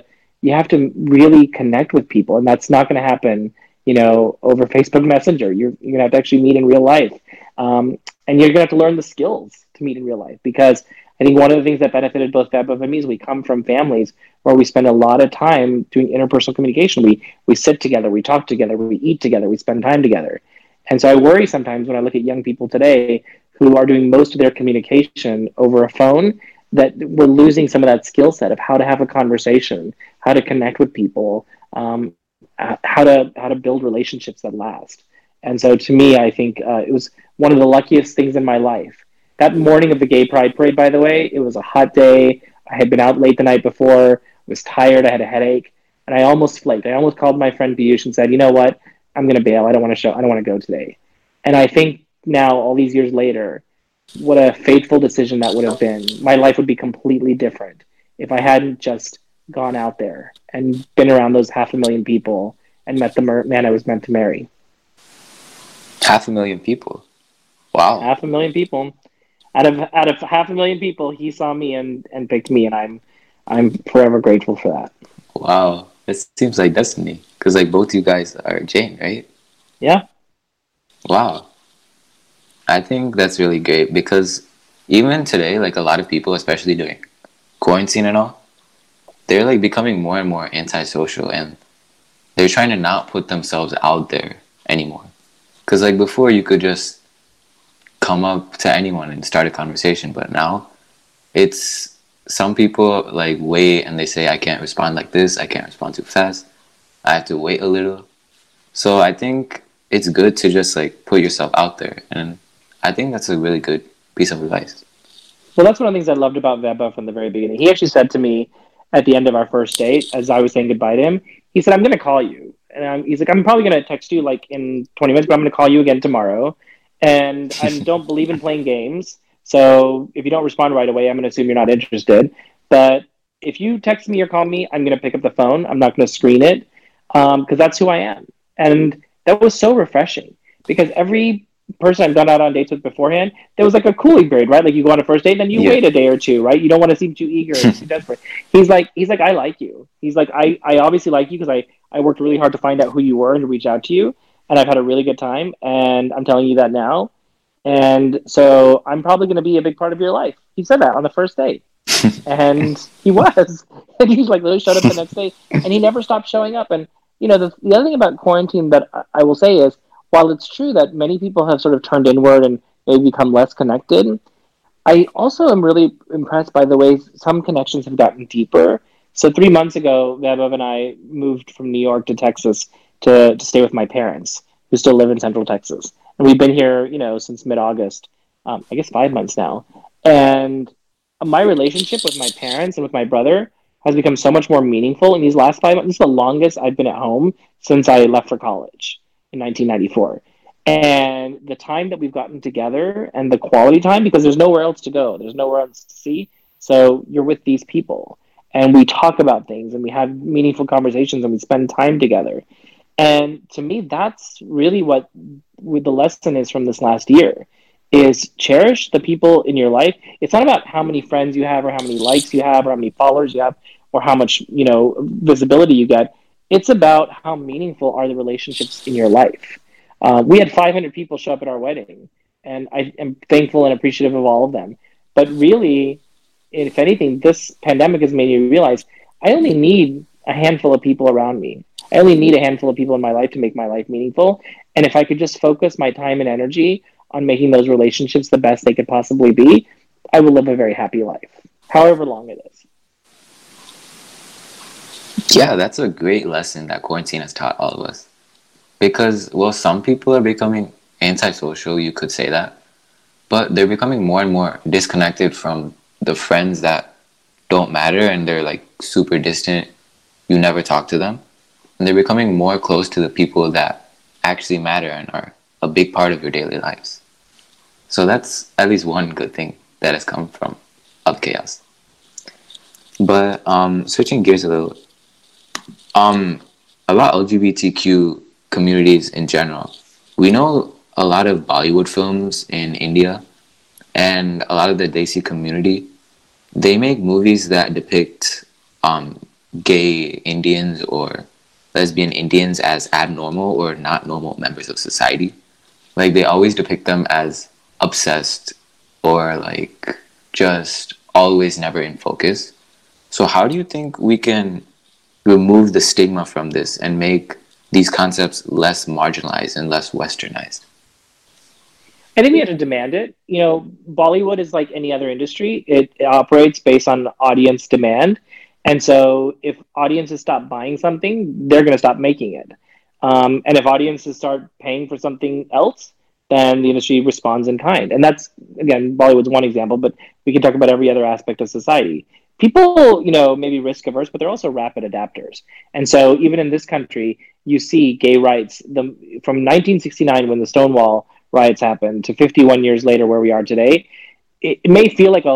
S5: really connect with people. And that's not going to happen, over Facebook Messenger. You're going to have to actually meet in real life. And you're going to have to learn the skills to meet in real life, because I think one of the things that benefited both Vaibhav and me is we come from families where we spend a lot of time doing interpersonal communication. We sit together, we talk together, we eat together, we spend time together. And so I worry sometimes when I look at young people today who are doing most of their communication over a phone, that we're losing some of that skill set of how to have a conversation, how to connect with people, how to build relationships that last. And so to me, I think it was one of the luckiest things in my life. That morning of the Gay Pride Parade, by the way, it was a hot day. I had been out late the night before, was tired, I had a headache, and I almost flaked. I almost called my friend Piyush and said, you know what, I'm going to bail. I don't want to go today. And I think now, all these years later, what a fateful decision that would have been. My life would be completely different if I hadn't just gone out there and been around those 500,000 people and met the man I was meant to marry.
S2: 500,000 people. Wow.
S5: 500,000 people. Out of 500,000 people, he saw me and picked me, and I'm forever grateful for that.
S2: Wow. It seems like destiny, because like both you guys are Jain, right?
S5: Yeah.
S2: Wow. I think that's really great, because even today, like a lot of people, especially during quarantine and all, they're like becoming more and more antisocial, and they're trying to not put themselves out there anymore. Because like before, you could just come up to anyone and start a conversation, but now it's some people like wait and they say, I can't respond like this, I can't respond too fast, I have to wait a little. So I think it's good to just like put yourself out there, and I think that's a really good piece of advice.
S5: Well, that's one of the things I loved about Vaibhav from the very beginning. He actually said to me at the end of our first date, as I was saying goodbye to him, he said, I'm going to call you. And he's like, I'm probably going to text you like in 20 minutes, but I'm going to call you again tomorrow. And I don't believe in playing games. So if you don't respond right away, I'm going to assume you're not interested. But if you text me or call me, I'm going to pick up the phone. I'm not going to screen it, because that's who I am. And that was so refreshing, because every person I've gone out on dates with beforehand, there was like a cooling period, right? Like you go on a first date, then you wait a day or two, right? You don't want to seem too eager or too desperate. He's like, I like you. He's like, I obviously like you because I worked really hard to find out who you were and to reach out to you. And I've had a really good time, and I'm telling you that now. And so I'm probably going to be a big part of your life. He said that on the first date. And he was. And he like literally showed up the next day, and he never stopped showing up. And, the other thing about quarantine that I will say is, while it's true that many people have sort of turned inward and maybe become less connected, I also am really impressed by the way some connections have gotten deeper So 3 months ago, Vaibhav and I moved from New York to Texas to stay with my parents, who still live in Central Texas. And we've been here, since mid-August, I guess 5 months now. And my relationship with my parents and with my brother has become so much more meaningful in these last 5 months. This is the longest I've been at home since I left for college in 1994. And the time that we've gotten together and the quality time, because there's nowhere else to go, there's nowhere else to see. So you're with these people and we talk about things and we have meaningful conversations and we spend time together. And to me, that's really what the lesson is from this last year is cherish the people in your life. It's not about how many friends you have or how many likes you have or how many followers you have or how much, visibility you get. It's about how meaningful are the relationships in your life. We had 500 people show up at our wedding, and I am thankful and appreciative of all of them. But really, if anything, this pandemic has made me realize I only need a handful of people around me. I only need a handful of people in my life to make my life meaningful. And if I could just focus my time and energy on making those relationships the best they could possibly be, I will live a very happy life, however long it is.
S2: Yeah, that's a great lesson that quarantine has taught all of us. Because, well, some people are becoming antisocial, you could say that. But they're becoming more and more disconnected from the friends that don't matter and they're like super distant. You never talk to them. And they're becoming more close to the people that actually matter and are a big part of your daily lives. So that's at least one good thing that has come from all the chaos. But switching gears a little, about LGBTQ communities in general, we know a lot of Bollywood films in India and a lot of the Desi community, they make movies that depict gay Indians or lesbian Indians as abnormal or not normal members of society. Like they always depict them as obsessed or like just always never in focus. So how do you think we can remove the stigma from this and make these concepts less marginalized and less westernized?
S5: I think we have to demand it. Bollywood is like any other industry. It operates based on audience demand. And so if audiences stop buying something, they're going to stop making it. And if audiences start paying for something else, then the industry responds in kind. And that's, again, Bollywood's one example, but we can talk about every other aspect of society. People, maybe risk averse, but they're also rapid adapters. And so even in this country, you see gay rights from 1969 when the Stonewall riots happened to 51 years later where we are today. It may feel like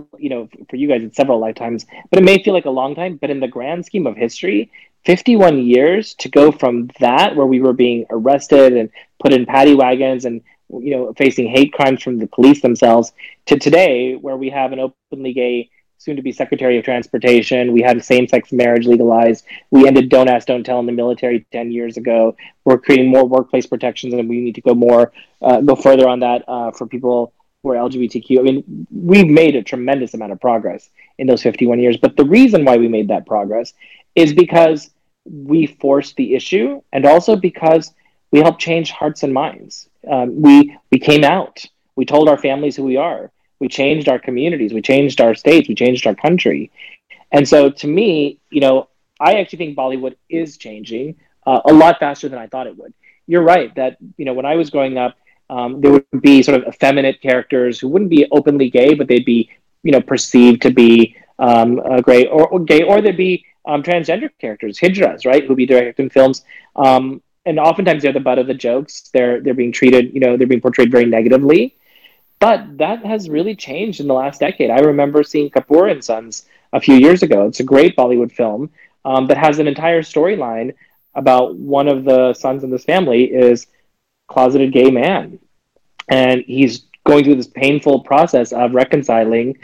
S5: for you guys it's several lifetimes, but it may feel like a long time. But in the grand scheme of history, 51 years to go from that, where we were being arrested and put in paddy wagons and facing hate crimes from the police themselves, to today, where we have an openly gay soon-to-be Secretary of Transportation. We had same-sex marriage legalized. We ended Don't Ask, Don't Tell in the military 10 years ago. We're creating more workplace protections, and we need to go further on that for people who are LGBTQ. I mean, we've made a tremendous amount of progress in those 51 years. But the reason why we made that progress is because we forced the issue, and also because we helped change hearts and minds. We came out. We told our families who we are. We changed our communities, we changed our states, we changed our country. And so to me, I actually think Bollywood is changing a lot faster than I thought it would. You're right that, when I was growing up, there would be sort of effeminate characters who wouldn't be openly gay, but they'd be, perceived to be gay, or there'd be transgender characters, hijras, right, who'd be directed in films. And oftentimes they're the butt of the jokes. They're being treated, they're being portrayed very negatively. But that has really changed in the last decade. I remember seeing Kapoor and Sons a few years ago. It's a great Bollywood film that has an entire storyline about one of the sons in this family is closeted gay man. And he's going through this painful process of reconciling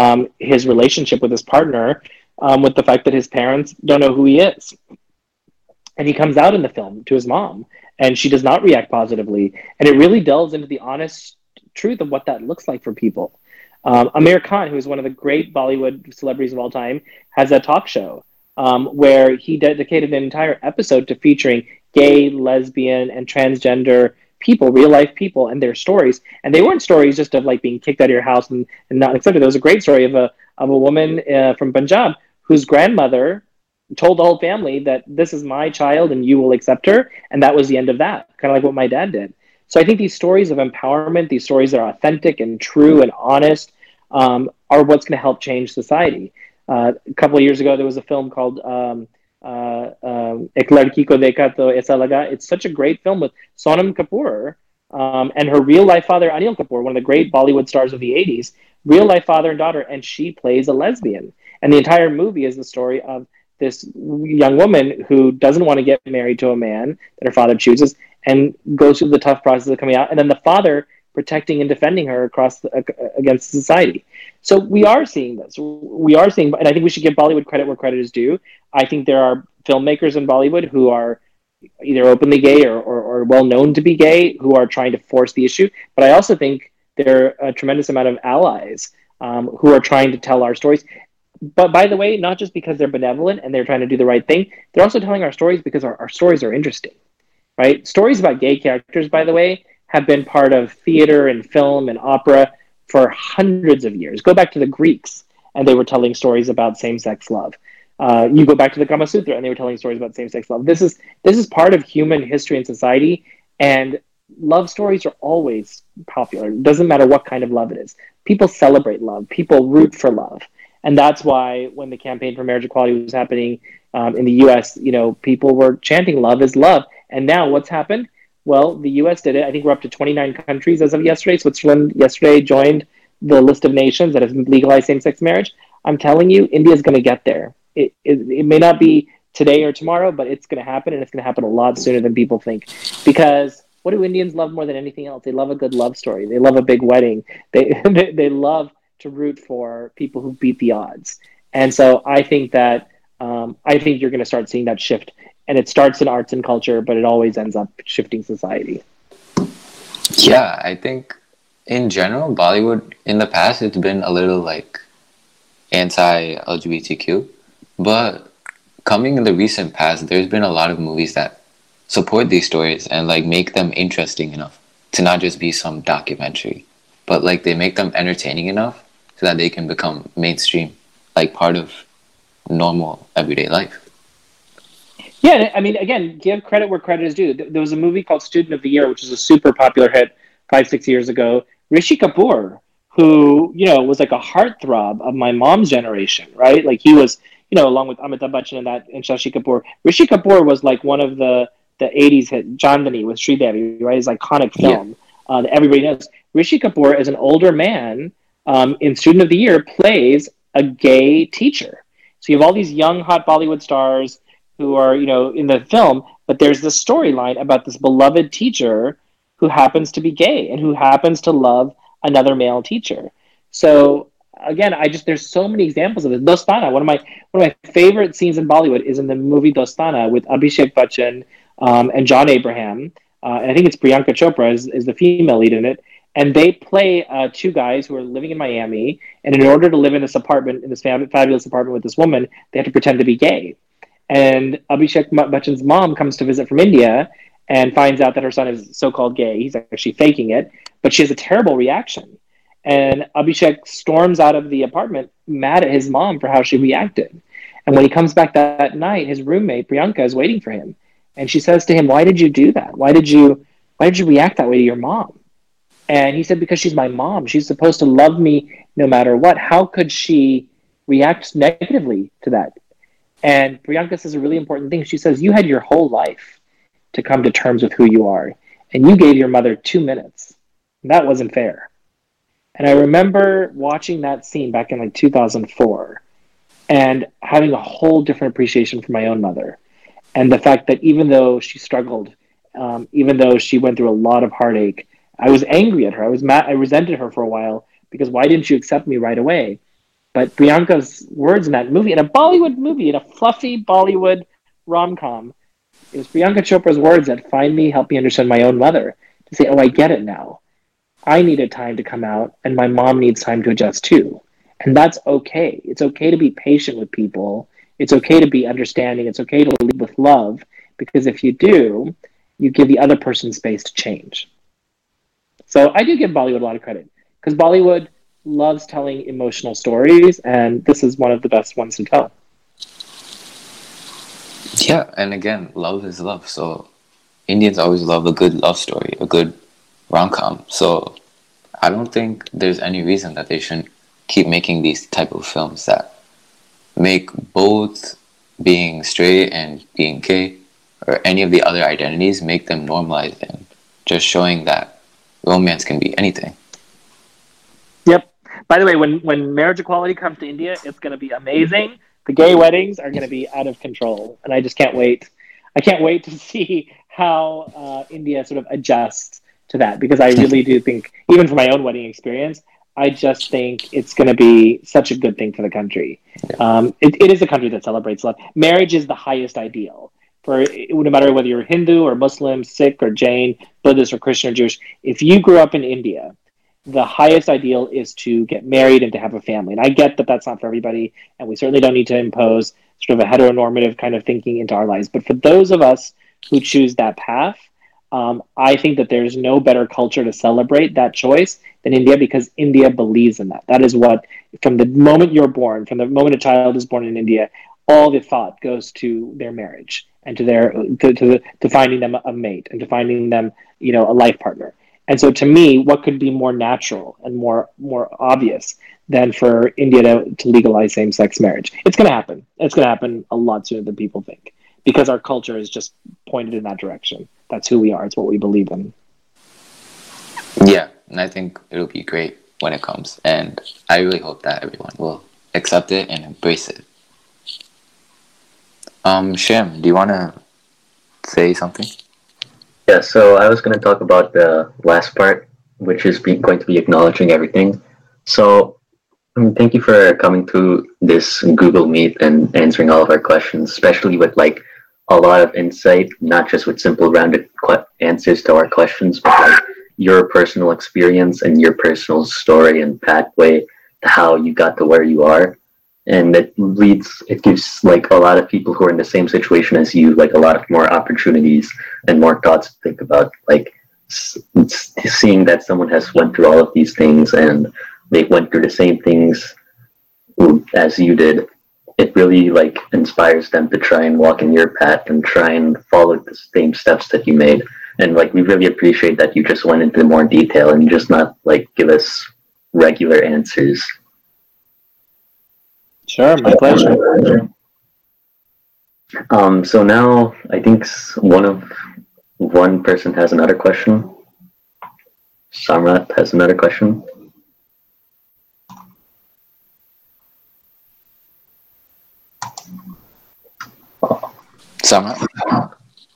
S5: his relationship with his partner with the fact that his parents don't know who he is. And he comes out in the film to his mom, and she does not react positively. And it really delves into the honest truth of what that looks like for people. Amir Khan, who is one of the great Bollywood celebrities of all time, has a talk show where he dedicated an entire episode to featuring gay, lesbian, and transgender people, real life people, and their stories. And they weren't stories just of like being kicked out of your house and not accepted. There was a great story of a woman from Punjab whose grandmother told the whole family that this is my child and you will accept her. And that was the end of that, kind of like what my dad did. So I think these stories of empowerment, these stories that are authentic and true and honest, are what's going to help change society. A couple of years ago, there was a film called Ek Ladki Ko Dekha To Aisa Laga. It's such a great film with Sonam Kapoor and her real life father, Anil Kapoor, one of the great Bollywood stars of the 80s, real life father and daughter, and she plays a lesbian. And the entire movie is the story of this young woman who doesn't want to get married to a man that her father chooses and goes through the tough process of coming out. And then the father protecting and defending her against society. So we are seeing this. We are seeing, and I think we should give Bollywood credit where credit is due. I think there are filmmakers in Bollywood who are either openly gay or well known to be gay who are trying to force the issue. But I also think there are a tremendous amount of allies who are trying to tell our stories. But by the way, not just because they're benevolent and they're trying to do the right thing, they're also telling our stories because our stories are interesting, right? Stories about gay characters, by the way, have been part of theater and film and opera for hundreds of years. Go back to the Greeks, and they were telling stories about same-sex love. You go back to the Kama Sutra, and they were telling stories about same-sex love. This is part of human history and society, and love stories are always popular. It doesn't matter what kind of love it is. People celebrate love. People root for love. And that's why when the campaign for marriage equality was happening in the U.S., people were chanting "love is love." And now what's happened? Well, the U.S. did it. I think we're up to 29 countries as of yesterday. Switzerland yesterday joined the list of nations that have legalized same-sex marriage. I'm telling you, India is going to get there. It may not be today or tomorrow, but it's going to happen, and it's going to happen a lot sooner than people think. Because what do Indians love more than anything else? They love a good love story. They love a big wedding. They love to root for people who beat the odds. And so I think that you're going to start seeing that shift. And it starts in arts and culture, but it always ends up shifting society.
S2: Yeah, I think in general, Bollywood in the past, it's been a little like anti-LGBTQ. But coming in the recent past, there's been a lot of movies that support these stories and like make them interesting enough to not just be some documentary, but like they make them entertaining enough so that they can become mainstream, like part of normal everyday life.
S5: Yeah, I mean, again, give credit where credit is due. There was a movie called Student of the Year, which is a super popular hit 5-6 years ago. Rishi Kapoor, who, was like a heartthrob of my mom's generation, right? Like he was, along with Amitabh Bachchan and Shashi Kapoor. Rishi Kapoor was like one of the 80s hit, Chandani with Sridevi, right? His iconic film that everybody knows. Rishi Kapoor, as an older man in Student of the Year, plays a gay teacher. So you have all these young, hot Bollywood stars who are, in the film, but there's this storyline about this beloved teacher who happens to be gay and who happens to love another male teacher. So again, there's so many examples of it. Dostana, one of my favorite scenes in Bollywood is in the movie Dostana with Abhishek Bachchan and John Abraham, and I think it's Priyanka Chopra is the female lead in it. And they play two guys who are living in Miami, and in order to live in this apartment, in this fabulous apartment with this woman, they have to pretend to be gay. And Abhishek Bachchan's mom comes to visit from India and finds out that her son is so-called gay. He's actually faking it, but she has a terrible reaction. And Abhishek storms out of the apartment mad at his mom for how she reacted. And when he comes back that night, his roommate, Priyanka, is waiting for him. And she says to him, "Why did you do that? Why did you react that way to your mom?" And he said, "Because she's my mom. She's supposed to love me no matter what. How could she react negatively to that?" And Priyanka says a really important thing. She says, "You had your whole life to come to terms with who you are, and you gave your mother 2 minutes. That wasn't fair." And I remember watching that scene back in like 2004 and having a whole different appreciation for my own mother. And the fact that even though she struggled, even though she went through a lot of heartache, I was angry at her. I was mad. I resented her for a while because why didn't you accept me right away? But Priyanka's words in that movie, in a Bollywood movie, in a fluffy Bollywood rom-com, it was Priyanka Chopra's words that finally helped me understand my own mother. To say, "Oh, I get it now. I needed time to come out, and my mom needs time to adjust too." And that's okay. It's okay to be patient with people. It's okay to be understanding. It's okay to lead with love, because if you do, you give the other person space to change. So I do give Bollywood a lot of credit, because Bollywood loves telling emotional stories, and this is one of the best ones to tell.
S2: Yeah, and again, love is love. So Indians always love a good love story, a good rom-com. So I don't think there's any reason that they shouldn't keep making these type of films that make both being straight and being gay or any of the other identities, make them normalized and just showing that romance can be anything.
S5: Yep. By the way, when marriage equality comes to India, it's going to be amazing. The gay weddings are going to be out of control, and I just can't wait. I can't wait to see how India sort of adjusts to that, because I really do think, even for my own wedding experience, I just think it's going to be such a good thing for the country. It is a country that celebrates love. Marriage is the highest ideal. For no matter whether you're Hindu or Muslim, Sikh or Jain, Buddhist or Christian or Jewish, if you grew up in India, the highest ideal is to get married and to have a family. And I get that that's not for everybody, and we certainly don't need to impose sort of a heteronormative kind of thinking into our lives. But for those of us who choose that path, I think that there's no better culture to celebrate that choice than India, because India believes in that. That is what, from the moment you're born, from the moment a child is born in India, all the thought goes to their marriage and to their to finding them a mate and to finding them, a life partner. And so, to me, what could be more natural and more obvious than for India to legalize same-sex marriage? It's going to happen. It's going to happen a lot sooner than people think, because our culture is just pointed in that direction. That's who we are. It's what we believe in.
S2: Yeah, and I think it'll be great when it comes. And I really hope that everyone will accept it and embrace it. Shyam, do you want to say something?
S6: Yeah, so I was going to talk about the last part, which is going to be acknowledging everything. So thank you for coming to this Google Meet and answering all of our questions, especially with like a lot of insight, not just with simple rounded answers to our questions, but like your personal experience and your personal story and pathway to how you got to where you are. And it gives like a lot of people who are in the same situation as you, like a lot of more opportunities and more thoughts to think about, like seeing that someone has went through all of these things and they went through the same things as you did. It really like inspires them to try and walk in your path and try and follow the same steps that you made. And like, we really appreciate that you just went into more detail and just not like give us regular answers.
S5: Sure, my pleasure.
S6: So now I think one person has another question. Samrat has another question.
S2: Samrat?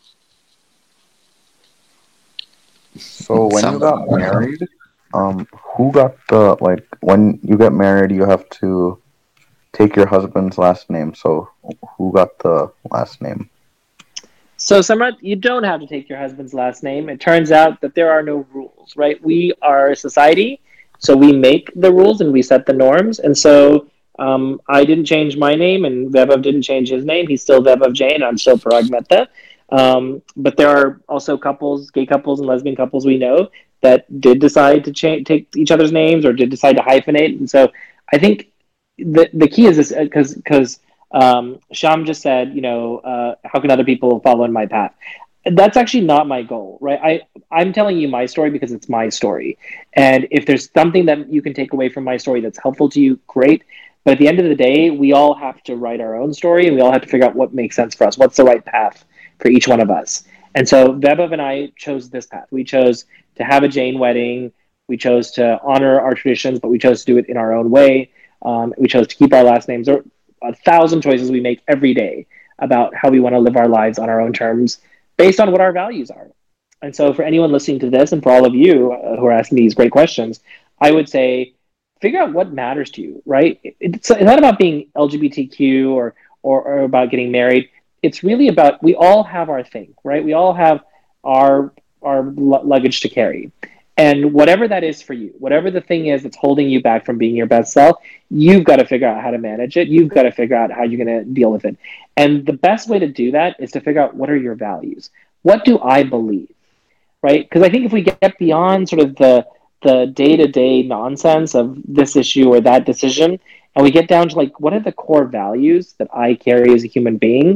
S7: So when you got married, who got when you get married, you have to take your husband's last name. So who got the last name?
S5: So, Samrat, you don't have to take your husband's last name. It turns out that there are no rules, right? We are a society, so we make the rules and we set the norms. And so I didn't change my name, and Vaibhav didn't change his name. He's still Vaibhav Jain. I'm still Parag Mehta. But there are also gay couples and lesbian couples we know that did decide to take each other's names or did decide to hyphenate. And so I think the key is this, because Shyam just said, how can other people follow in my path? That's actually not my goal, right? I'm telling you my story because it's my story. And if there's something that you can take away from my story that's helpful to you, great. But at the end of the day, we all have to write our own story, and we all have to figure out what makes sense for us. What's the right path for each one of us? And so Vaibhav and I chose this path. We chose to have a Jain wedding. We chose to honor our traditions, but we chose to do it in our own way. We chose to keep our last names. There are 1,000 choices we make every day about how we want to live our lives on our own terms based on what our values are. And so for anyone listening to this, and for all of you who are asking these great questions, I would say, figure out what matters to you, right? It's not about being LGBTQ or about getting married. It's really about, we all have our thing, right? We all have our luggage to carry. And whatever that is for you, whatever the thing is that's holding you back from being your best self, you've got to figure out how to manage it. You've got to figure out how you're going to deal with it. And the best way to do that is to figure out, what are your values? What do I believe, right? Because I think if we get beyond sort of the day-to-day nonsense of this issue or that decision, and we get down to like, what are the core values that I carry as a human being?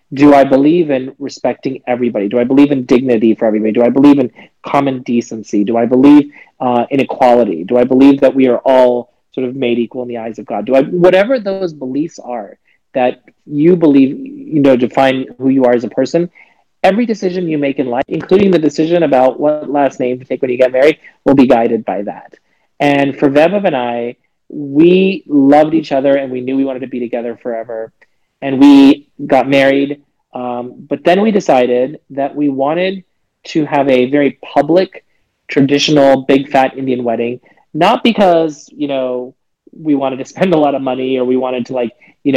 S5: Do I believe in respecting everybody? Do I believe in dignity for everybody? Do I believe in common decency? Do I believe in equality? Do I believe that we are all sort of made equal in the eyes of God? Do I, whatever those beliefs are that you believe, define who you are as a person, every decision you make in life, including the decision about what last name to take when you get married, will be guided by that. And for Vaibhav and I, we loved each other and we knew we wanted to be together forever. And we got married. But then we decided that we wanted to have a very public, traditional, big fat Indian wedding, not because, we wanted to spend a lot of money or we wanted to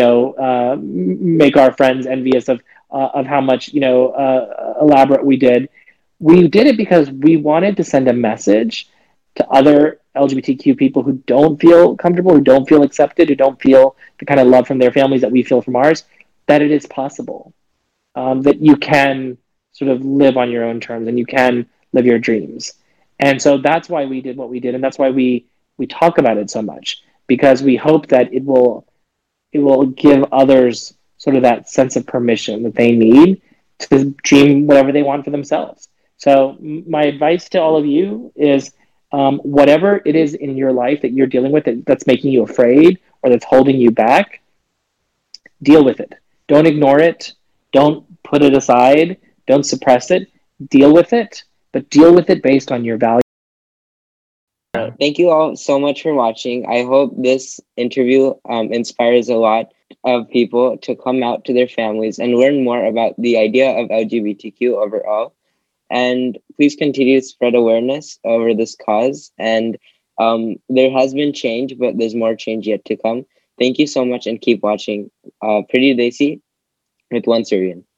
S5: make our friends envious of how much elaborate we did. We did it because we wanted to send a message to other LGBTQ people who don't feel comfortable, who don't feel accepted, who don't feel the kind of love from their families that we feel from ours, that it is possible, that you can sort of live on your own terms and you can live your dreams. And so that's why we did what we did, and that's why we talk about it so much, because we hope that it will give others sort of that sense of permission that they need to dream whatever they want for themselves. So my advice to all of you is, whatever it is in your life that you're dealing with that's making you afraid or that's holding you back, deal with it. Don't ignore it. Don't put it aside. Don't suppress it. Deal with it, but deal with it based on your values.
S3: Thank you all so much for watching. I hope this interview inspires a lot of people to come out to their families and learn more about the idea of LGBTQ overall. And please continue to spread awareness over this cause. And there has been change, but there's more change yet to come. Thank you so much and keep watching Pretty Desi with One Syrian.